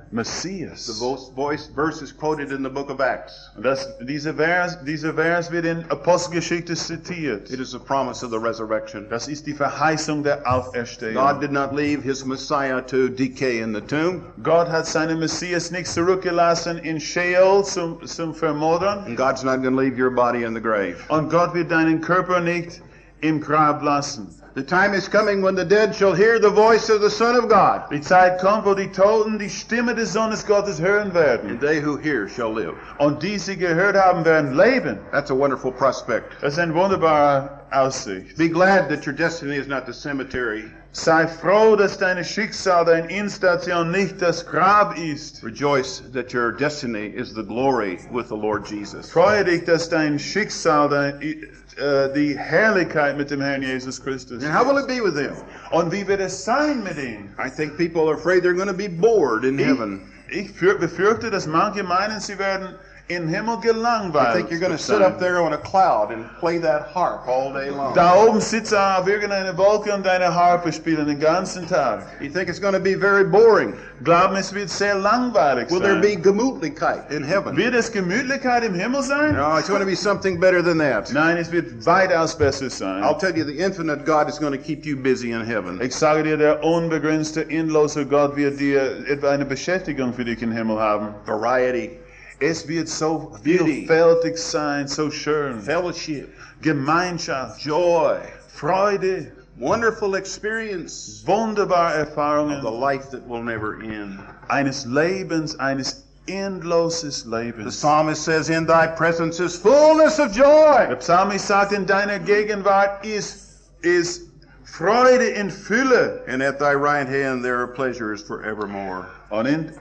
Messias. The voice, voice, verse is quoted in the book of Acts. Und das, diese Vers, dieser Vers wird in Apostelgeschichte zitiert. It is the promise of the resurrection. Das ist die Verheißung der Auferstehung. God did not leave his Messiah to decay in the tomb. Gott hat seinen Messias nicht zurückgelassen in Sheol zum, zum Vermodern. And God's not going to leave your body in the grave. Und Gott wird deinen Körper nicht im Grab lassen. The time is coming when the dead shall hear the voice of the Son of God. Die Zeit kommt, wo die Toten die Stimme des Sohnes Gottes hören werden. And they who hear shall live. Und die sie gehört haben, werden leben. That's a wonderful prospect. Das ist eine wunderbare Aussicht. Be glad that your destiny is not the cemetery. Sei froh, dass dein Schicksal, deine Endstation nicht das Grab ist. Rejoice that your destiny is the glory with the Lord Jesus. Freue dich, dass dein Schicksal dein, äh, die Herrlichkeit mit dem Herrn Jesus Christus And how will it be with them? Und wie wird es sein mit ihm? I think people are afraid they're going to be bored in heaven. Ich, ich für, befürchte, dass manche meinen, sie werden im Himmel gelangweilt. I think you're going to sit up there on a cloud and play that harp all day long. Da oben sitzt er auf irgendeiner Wolke und deine Harfe spielen den ganzen Tag. You think it's going to be very boring? Glauben, es wird sehr langweilig Will sein. there be Gemütlichkeit in heaven? Wird es Gemütlichkeit im Himmel sein? No, it's going to be something better than that. Nein, es wird weitaus besser sein. I'll tell you, the infinite God is going to keep you busy in heaven. Ich sage dir, der unbegrenzte, endlose Gott wird dir etwa eine Beschäftigung für dich im Himmel haben. Variety, Es wird so Beauty. vielfältig sein, so schön. fellowship, Gemeinschaft, joy, Freude, wonderful experience wunderbare of the Erfahrungen life that will never end. eines Lebens, eines endloses The Lebens. psalmist says, in thy presence is fullness of joy. Der Psalmist sagt, in deiner Gegenwart ist, ist Freude in Fülle. And at thy right hand there are pleasures forevermore. Und in,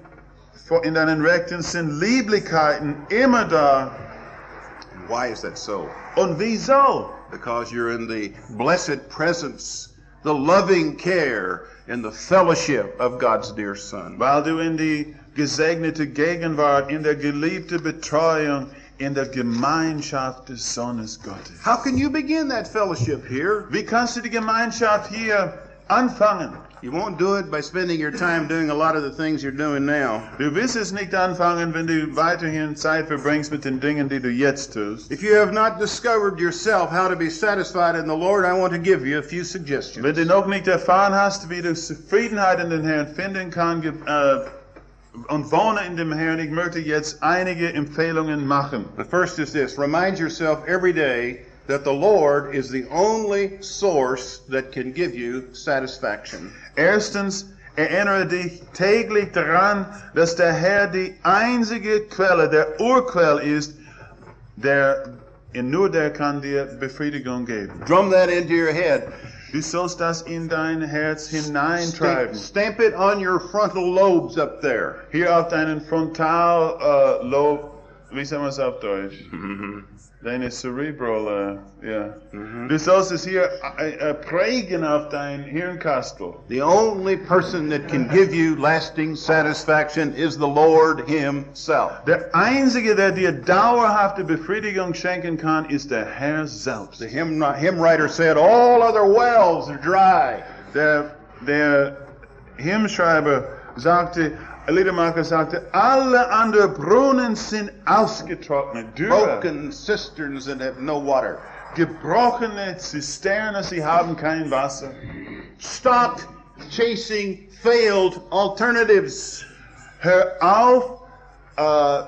in deinen Rechten sind Lieblichkeiten immer da. And why is that so? Und wieso? Because you're in the blessed presence, the loving care, and the fellowship of God's dear Son. Weil du in die gesegnete Gegenwart, in der geliebte Betreuung, in der Gemeinschaft des Sohnes Gottes. How can you begin that fellowship here? Wie kannst du die Gemeinschaft hier anfangen? You won't do it by spending your time doing a lot of the things you're doing now. Du wirst es nicht anfangen, wenn du weiterhin Zeit verbringst mit den Dingen, die du jetzt tust. If you have not discovered yourself how to be satisfied in the Lord, I want to give you a few suggestions. Wenn du noch nicht erfahren hast, wie du Zufriedenheit in den Herrn finden kannst äh, und wohne in dem Herrn, ich möchte jetzt einige Empfehlungen machen. The first is this: remind yourself every day that the Lord is the only source that can give you satisfaction. Erstens, erinnere dich täglich daran, dass der Herr die einzige Quelle, der Urquell ist, der, nur der kann dir Befriedigung geben. Drum that into your head. Du sollst das in dein Herz Stamp, hineintreiben. stamp it on your frontal lobes up there. Hier auf deinen Frontallob, wie sagen wir es auf Deutsch? Deine Cerebral, äh, ja. Du sollst es hier äh, äh, prägen auf dein Hirnkastel. The only person that can give you lasting satisfaction is the Lord Himself. Der Einzige, der dir dauerhafte Befriedigung schenken kann, ist der Herr selbst. The hymn, hymn writer said, all other wells are dry. Der, der Hymnschreiber sagte, Liedermacher sagte, alle anderen Brunnen sind ausgetrocknet, dürre, Broken cisterns that have no water. gebrochene Zisternen, sie haben kein Wasser. Stop chasing failed alternatives. Hör auf, äh,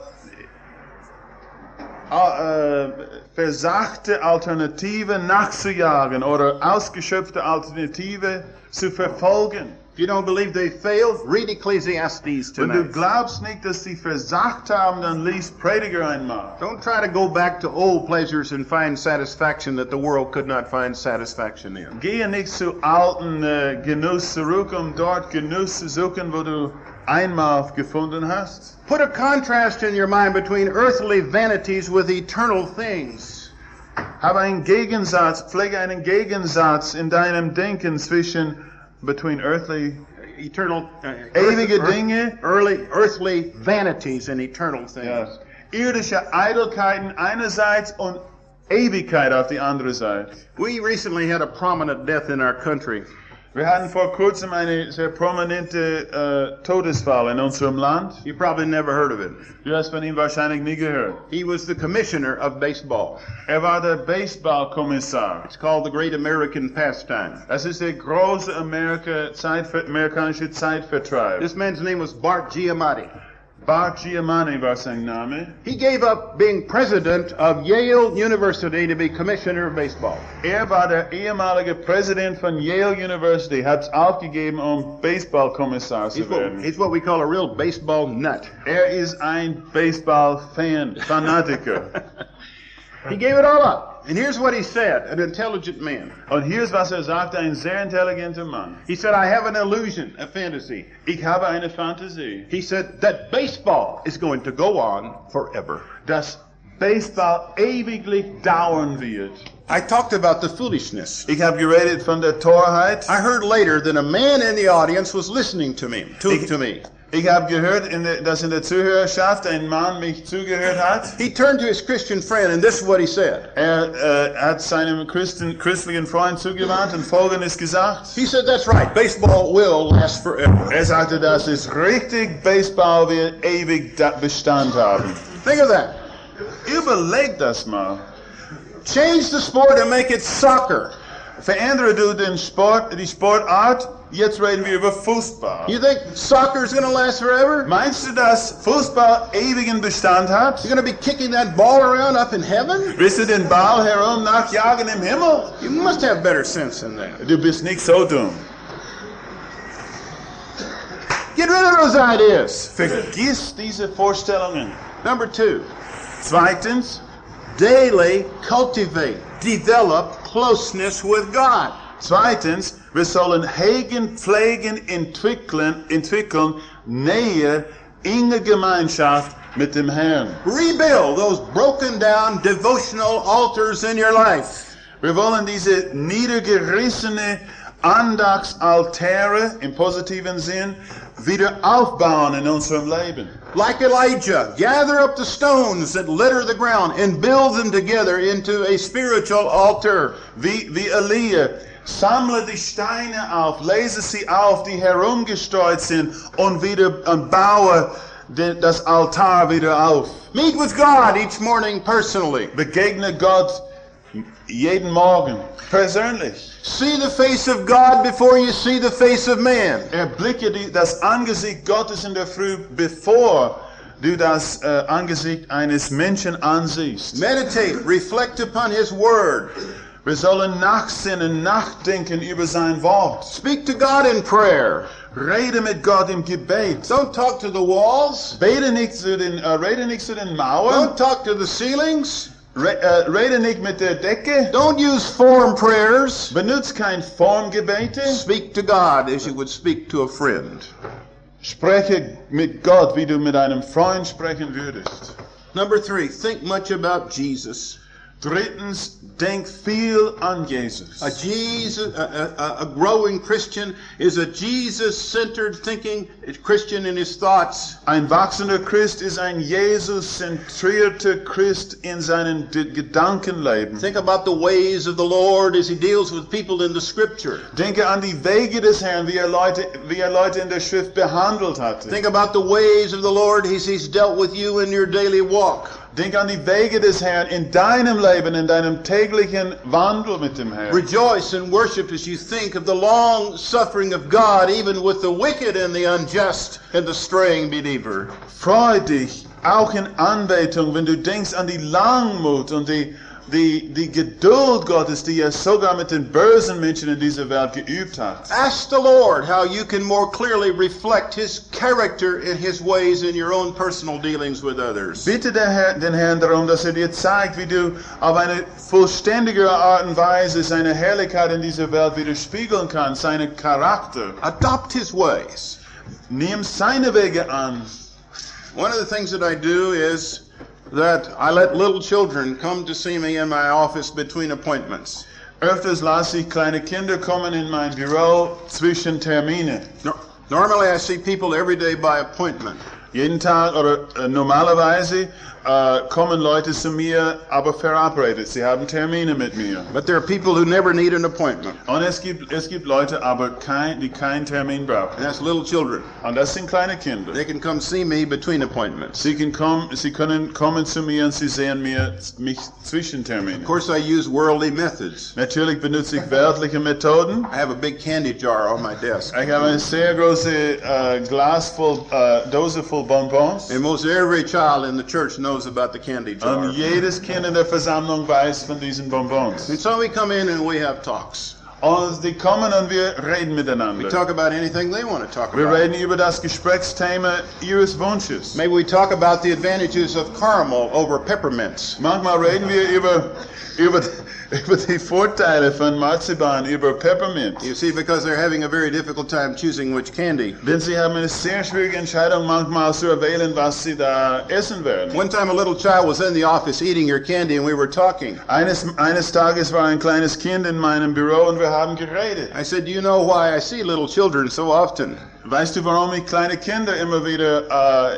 äh, versagte Alternative nachzujagen oder ausgeschöpfte Alternative zu verfolgen. If you don't believe they failed, read Ecclesiastes Wenn du tonight. glaubst nicht, dass sie versagt haben, dann lies Prediger einmal. Don't try to go back to old pleasures and find satisfaction that the world could not find satisfaction in. Gehe nicht zu alten äh, Genuss zurück, um dort Genuss zu suchen, wo du einmal gefunden hast. Put a contrast in your mind between earthly vanities with eternal things. Habe einen Gegensatz, pflege einen Gegensatz in deinem Denken zwischen between earthly, Eternal, uh, ewige earth- Dinge, early, earthly vanities and eternal things. ja, irdische Eitelkeiten einerseits und Ewigkeit auf die andere Seite. We recently had a prominent death in our country. Wir hatten vor kurzem eine sehr prominente äh, Todesfall in unserem Land. You probably never heard of it. Du hast von ihm wahrscheinlich nie gehört. He was the commissioner of baseball. Er war der Baseballkommissar. It's called the Great American Pastime. Das ist der große Amerika Zeitver amerikanische Zeitvertreib. This man's name was Bart Giamatti. Bart Giamatti war sein Name. He gave up being president of Yale University to be commissioner of baseball. Er war der ehemalige Präsident von Yale University, hat aufgegeben, um Baseballkommissar zu He's what, werden. he's what we call a real baseball nut. Er ist ein Baseball-Fan, Fanatiker. He gave it all up. And here's what he said, an intelligent man. Und hier ist, was er sagte, ein sehr intelligenter Mann. He said, I have an illusion, a fantasy. Ich habe eine Fantasie, He said that baseball is going to go on forever. dass Baseball ewiglich dauern wird. I talked about the foolishness. Ich habe geredet von der Torheit. I heard later that a man in the audience was listening to me. To, Ich- to me. Ich habe gehört, in der, dass in der Zuhörerschaft ein Mann mich zugehört hat. He turned to his Christian friend, and this is what he said. Er äh, hat seinem Christen, christlichen Freund zugewandt und Folgendes gesagt. He said, that's right, baseball will last forever. Er sagte, das ist richtig, Baseball wird ewig da- Bestand haben. Think of that. Überleg das mal. Change the sport and make it soccer. Verändere du den Sport, die Sportart. Jetzt reden wir über Fußball. You think soccer is going to last forever? Meinst du, dass Fußball ewigen Bestand hat? You're going to be kicking that ball around up in heaven? Willst du den Ball herum nachjagen im Himmel? You must have better sense than that. Du bist nicht so dumm. Get rid of those ideas. Vergiss diese Vorstellungen. Number two, Zweitens, daily cultivate, develop closeness with God. zweitens, wir sollen hegen, pflegen, entwickeln, entwickeln, Nähe, enge Gemeinschaft mit dem Herrn. Rebuild those broken down devotional altars in your life. Wir wollen diese niedergerissene Andachtsaltäre im positiven Sinn wieder aufbauen in unserem Leben. Like Elijah, gather up the stones that litter the ground and build them together into a spiritual altar. Wie, wie Elia, sammle die Steine auf, lese sie auf, die herumgestreut sind und wieder und baue de, das Altar wieder auf. Meet with God each morning personally. Begegne Gott jeden Morgen, persönlich. See the face of God before you see the face of man. Erblicke die, das Angesicht Gottes in der Früh, bevor du das äh, Angesicht eines Menschen ansiehst. Meditate, reflect upon His Word. Wir sollen nachsinnen, nachdenken über sein Wort. Speak to God in prayer. Rede mit Gott im Gebet. Don't talk to the walls. Bete nicht zu den, äh, rede nicht zu den Mauern. Don't talk to the ceilings. Re, äh, rede nicht mit der Decke. Don't use form prayers. Benutzt kein Formgebete. Speak to God as you would speak to a friend. Spreche mit Gott, wie du mit einem Freund sprechen würdest. Number three, think much about Jesus. Drittens, denk viel an Jesus. A Jesus, a, a, a growing Christian is a Jesus-centered thinking Christian in his thoughts. Ein wachsender Christ ist ein Jesus-zentrierter Christ in seinem D- Gedankenleben. Think about the ways of the Lord as He deals with people in the Scripture. Denke an die Wege des Herrn, wie er Leute, wie er Leute in der Schrift behandelt hatte. Think about the ways of the Lord as He's dealt with you in your daily walk. Denk an die Wege des Herrn in deinem Leben, in deinem täglichen Wandel mit dem Herrn. Rejoice and worship as you think of the long suffering of God, even with the wicked and the unjust and the straying believer. Freu dich auch in Anbetung, wenn du denkst an die Langmut und die, die, die Geduld Gottes, die er sogar mit den bösen Menschen in dieser Welt geübt hat. Ask the Lord how you can more clearly reflect His character and His ways in your own personal dealings with others. Bitte der Herr, den Herrn darum, dass er dir zeigt, wie du auf eine vollständige Art und Weise seine Herrlichkeit in dieser Welt widerspiegeln kannst, seinen Charakter. Adopt His ways. Nimm seine Wege an. One of the things that I do is that I let little children come to see me in my office between appointments. Öfters lasse ich kleine Kinder kommen in mein Büro zwischen Termine. No- Normally I see people every day by appointment. Jeden Tag oder äh, normalerweise äh, kommen Leute zu mir, aber verabredet. Sie haben Termine mit mir. But there are people who never need an appointment. Und es gibt, es gibt Leute, aber kein, die keinen Termin brauchen. And that's little children. Und das sind kleine Kinder. They can come see me between appointments. Sie können kommen, sie können kommen zu mir und sie sehen mir, mich zwischen Terminen. Of course, I use worldly methods. Natürlich benutze ich weltliche Methoden. I have a big candy jar on my desk. Ich habe eine sehr große äh, Glas voll, äh, Dose voll Bonbons. And most every child in the church knows about the candy jar. Und jedes Kind in der Versammlung weiß von diesen Bonbons. And so we come in and we have talks. Und die kommen und wir reden We miteinander. talk about anything they want to talk Wir about. reden über das Gesprächsthema ihres Wunsches. Maybe we talk about the advantages of caramel over peppermints. Manchmal reden wir über, über, über die Vorteile von Marzipan, über Peppermint. You see, because they're having a very difficult time choosing which candy. Denn sie haben eine sehr schwierige Entscheidung manchmal zu erwählen, was sie da essen werden. One time a little child was in the office eating your candy and we were talking. Eines, eines Tages war ein kleines Kind in meinem Büro und wir haben geredet. I said, do you know why I see little children so often? Weißt du, warum ich kleine Kinder immer wieder äh,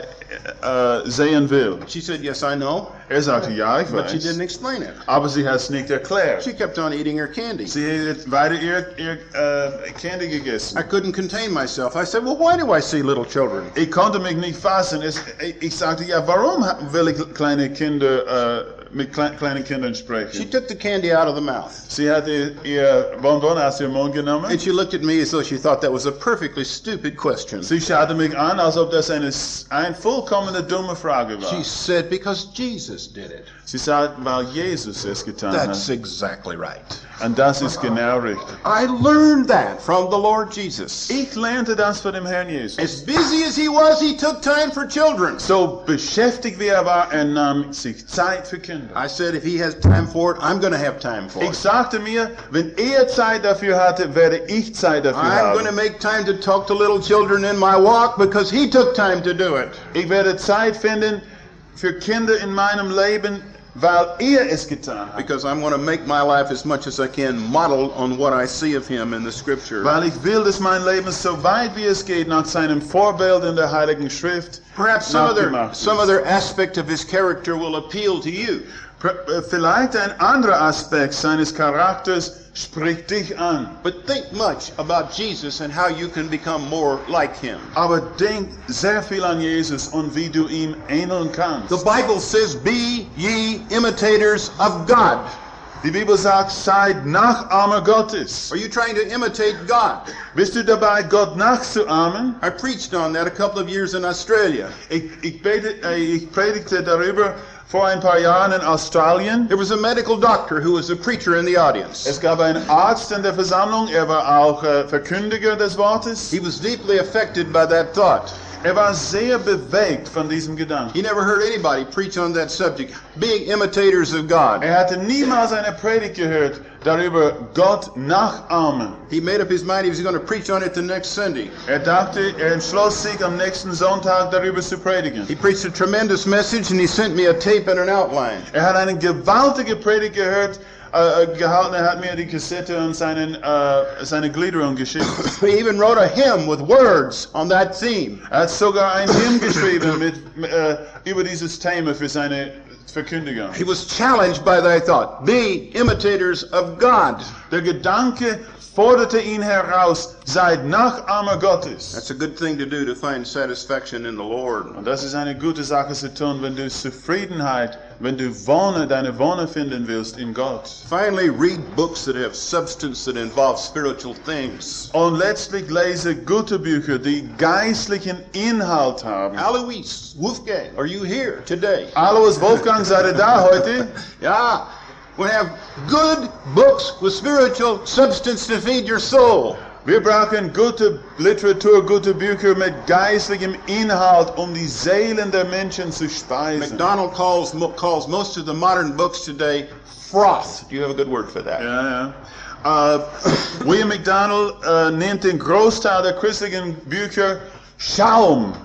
äh, sehen will? She said, yes, I know. Er sagte, ja, ich But she didn't weiß. explain it. Aber sie hat es nicht erklärt. She kept on eating her candy. Sie hat weiter ihr, ihr äh, Candy gegessen. I couldn't contain myself. I said, well, why do I see little children? Ich konnte mich nicht fassen. Es, ich sagte, ja, warum will ich kleine Kinder, äh, mit klei kleinen Kindern She sprechen? took the candy out of the mouth. Sie hat ihr, ihr Bonbon aus ihrem Mund genommen. And she looked at me as though she thought that was a perfectly stupid question. Sie schaute mich an, als ob das eine, eine vollkommene dumme Frage war. She said, because Jesus did it. Sie sagt, weil Jesus es getan That's hat. exactly right. Und das ist genau richtig. I learned that from the Lord Jesus. Ich lernte das von dem Herrn Jesus. As busy as he was, he took time for children. So beschäftigt wie er war, er nahm sich Zeit für Kinder. I said, if he has time for it, I'm going to have time for Ich it. sagte mir, wenn er Zeit dafür hatte, werde ich Zeit dafür I'm going to haben. make time to talk to little children in my walk because he took time to do it. Ich werde Zeit finden für Kinder in meinem Leben, weil er es getan hat. Because I'm going to make my life as much as I can model on what I see of him in the scripture. Weil ich will, dass mein Leben so weit wie es geht nach seinem Vorbild in der Heiligen Schrift Perhaps some other, nachgemacht some ist. other aspect of his character will appeal to you. Vielleicht ein anderer Aspekt seines Charakters spricht dich an. But think much about Jesus and how you can become more like him. Aber denk sehr viel an Jesus und wie du ihm ähneln kannst. The Bible says, be ye imitators of God. Die Bibel sagt, seid Nachahmer Gottes. Are you trying to imitate God? Bist du dabei, Gott nachzuahmen? I preached on that a couple of years in Australia. Ich, ich, bete, äh, ich predigte darüber vor ein paar Jahren in Australien. There was a medical doctor who was a preacher in the audience. Es gab einen Arzt in der Versammlung, er war auch äh, Verkündiger des Wortes. He was deeply affected by that thought. Er war sehr bewegt von diesem Gedanken. He never heard anybody preach on that subject, being imitators of God. Er hatte niemals eine Predigt gehört darüber, Gott nachahmen. He made up his mind he was going to preach on it the next Sunday. Er dachte, er entschloss sich am nächsten Sonntag darüber zu predigen. He preached a tremendous message and he sent me a tape and an outline. Er hat eine gewaltige Predigt gehört, äh, gehalten, er hat mir die Kassette und seinen, äh, seine Gliederung geschickt. He even wrote a hymn with words on that theme. Er hat sogar ein Hymn geschrieben mit, äh, über dieses Thema für seine Verkündigung. He was challenged by that thought. Be imitators of God. Der Gedanke forderte ihn heraus, seid Nachahmer Gottes. That's a good thing to do to find satisfaction in the Lord. Und das ist eine gute Sache zu tun, wenn du Zufriedenheit, wenn du Wohne, deine Wohne finden willst in Gott. Finally, read books that have substance that involve spiritual things. Und letztlich lese gute Bücher, die geistlichen Inhalt haben. Alois, Wolfgang, are you here today? Alois, Wolfgang, seid ihr da heute? Yeah. We have good books with spiritual substance to feed your soul. Wir brauchen gute Literatur, gute Bücher mit geistlichem Inhalt, um die Seelen der Menschen zu speisen. MacDonald calls calls most of the modern books today froth. Do you have a good word for that? Ja, ja. Uh, William MacDonald uh, nennt den Großteil der christlichen Bücher Schaum.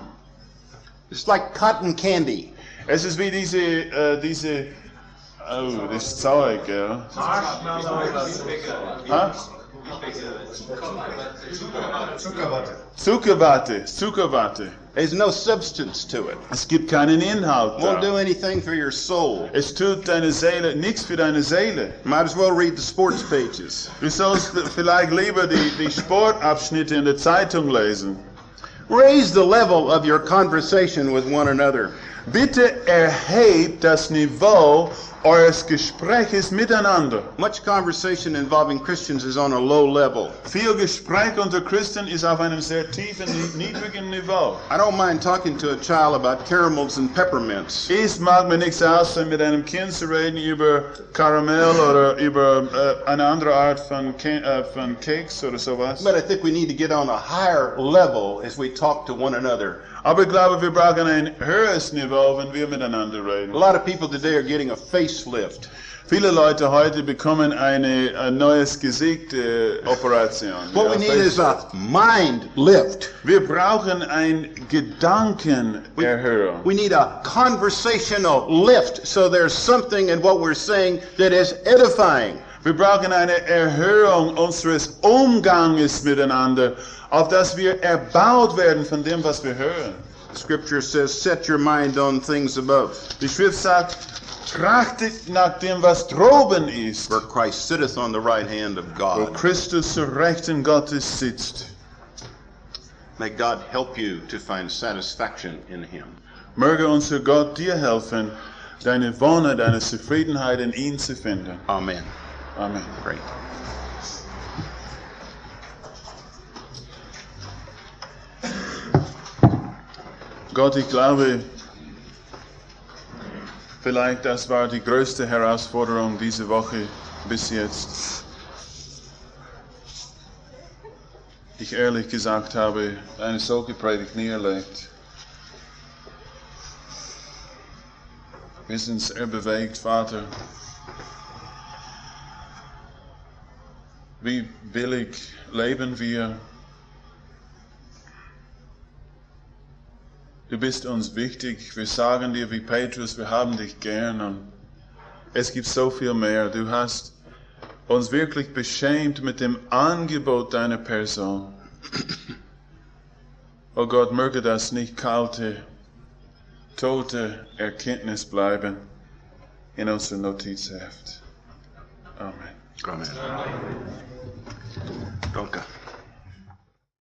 It's like cotton candy. Es ist wie diese, uh, diese, oh, das Zeug, ja. Marshmallow. Huh? Zuckerwatte. Zuckerwatte, Zuckerwatte. There's no substance to it. Es gibt keinen Inhalt Won't do da. anything for your soul. Es tut deine Seele, nichts für deine Seele. Might as well read the sports pages. Du sollst vielleicht lieber die, die Sportabschnitte in der Zeitung lesen. Raise the level of your conversation with one another. Bitte erhebt das Niveau eures Gespräches miteinander. Much conversation involving Christians is on a low level. Viel Gespräch unter Christen ist auf einem sehr tiefen, niedrigen Niveau. I don't mind talking to a child about caramels and peppermints. Es mag mir nichts aussehen, mit einem Kind zu reden über Karamell oder über äh, eine andere Art von, Ke äh, von Keks oder sowas. But I think we need to get on a higher level as we talk to one another. Aber ich glaube, wir brauchen ein höheres Niveau, wenn wir miteinander reden. A lot of people today are getting a facelift. Viele Leute heute bekommen eine, ein neues Gesicht äh, Operation. What Ja, we need is a mind lift. wir brauchen ein Gedankenerhörung. We need a conversational lift so there's something in what we're saying that is edifying. Wir brauchen eine Erhöhung unseres Umganges miteinander, auf dass wir erbaut werden von dem, was wir hören. Scripture says, set your mind on things above, Die Schrift sagt, trachtet nach dem, was droben ist, where Christ sitteth on the right hand of wo God. Christus zur Rechten Gottes sitzt. May God help you to find satisfaction in Him. Möge unser Gott dir helfen, deine Wonne, deine Zufriedenheit in ihn zu finden. Amen. Amen. Great. Gott, ich glaube, vielleicht das war die größte Herausforderung diese Woche bis jetzt. Ich ehrlich gesagt habe eine solche Predigt nie erlebt. Wir sind sehr bewegt, Vater. Wie billig leben wir? Du bist uns wichtig. Wir sagen dir wie Petrus, wir haben dich gern. Und es gibt so viel mehr. Du hast uns wirklich beschämt mit dem Angebot deiner Person. Oh Gott, möge das nicht kalte, tote Erkenntnis bleiben in unserem Notizheft. Amen. Amen. Danke.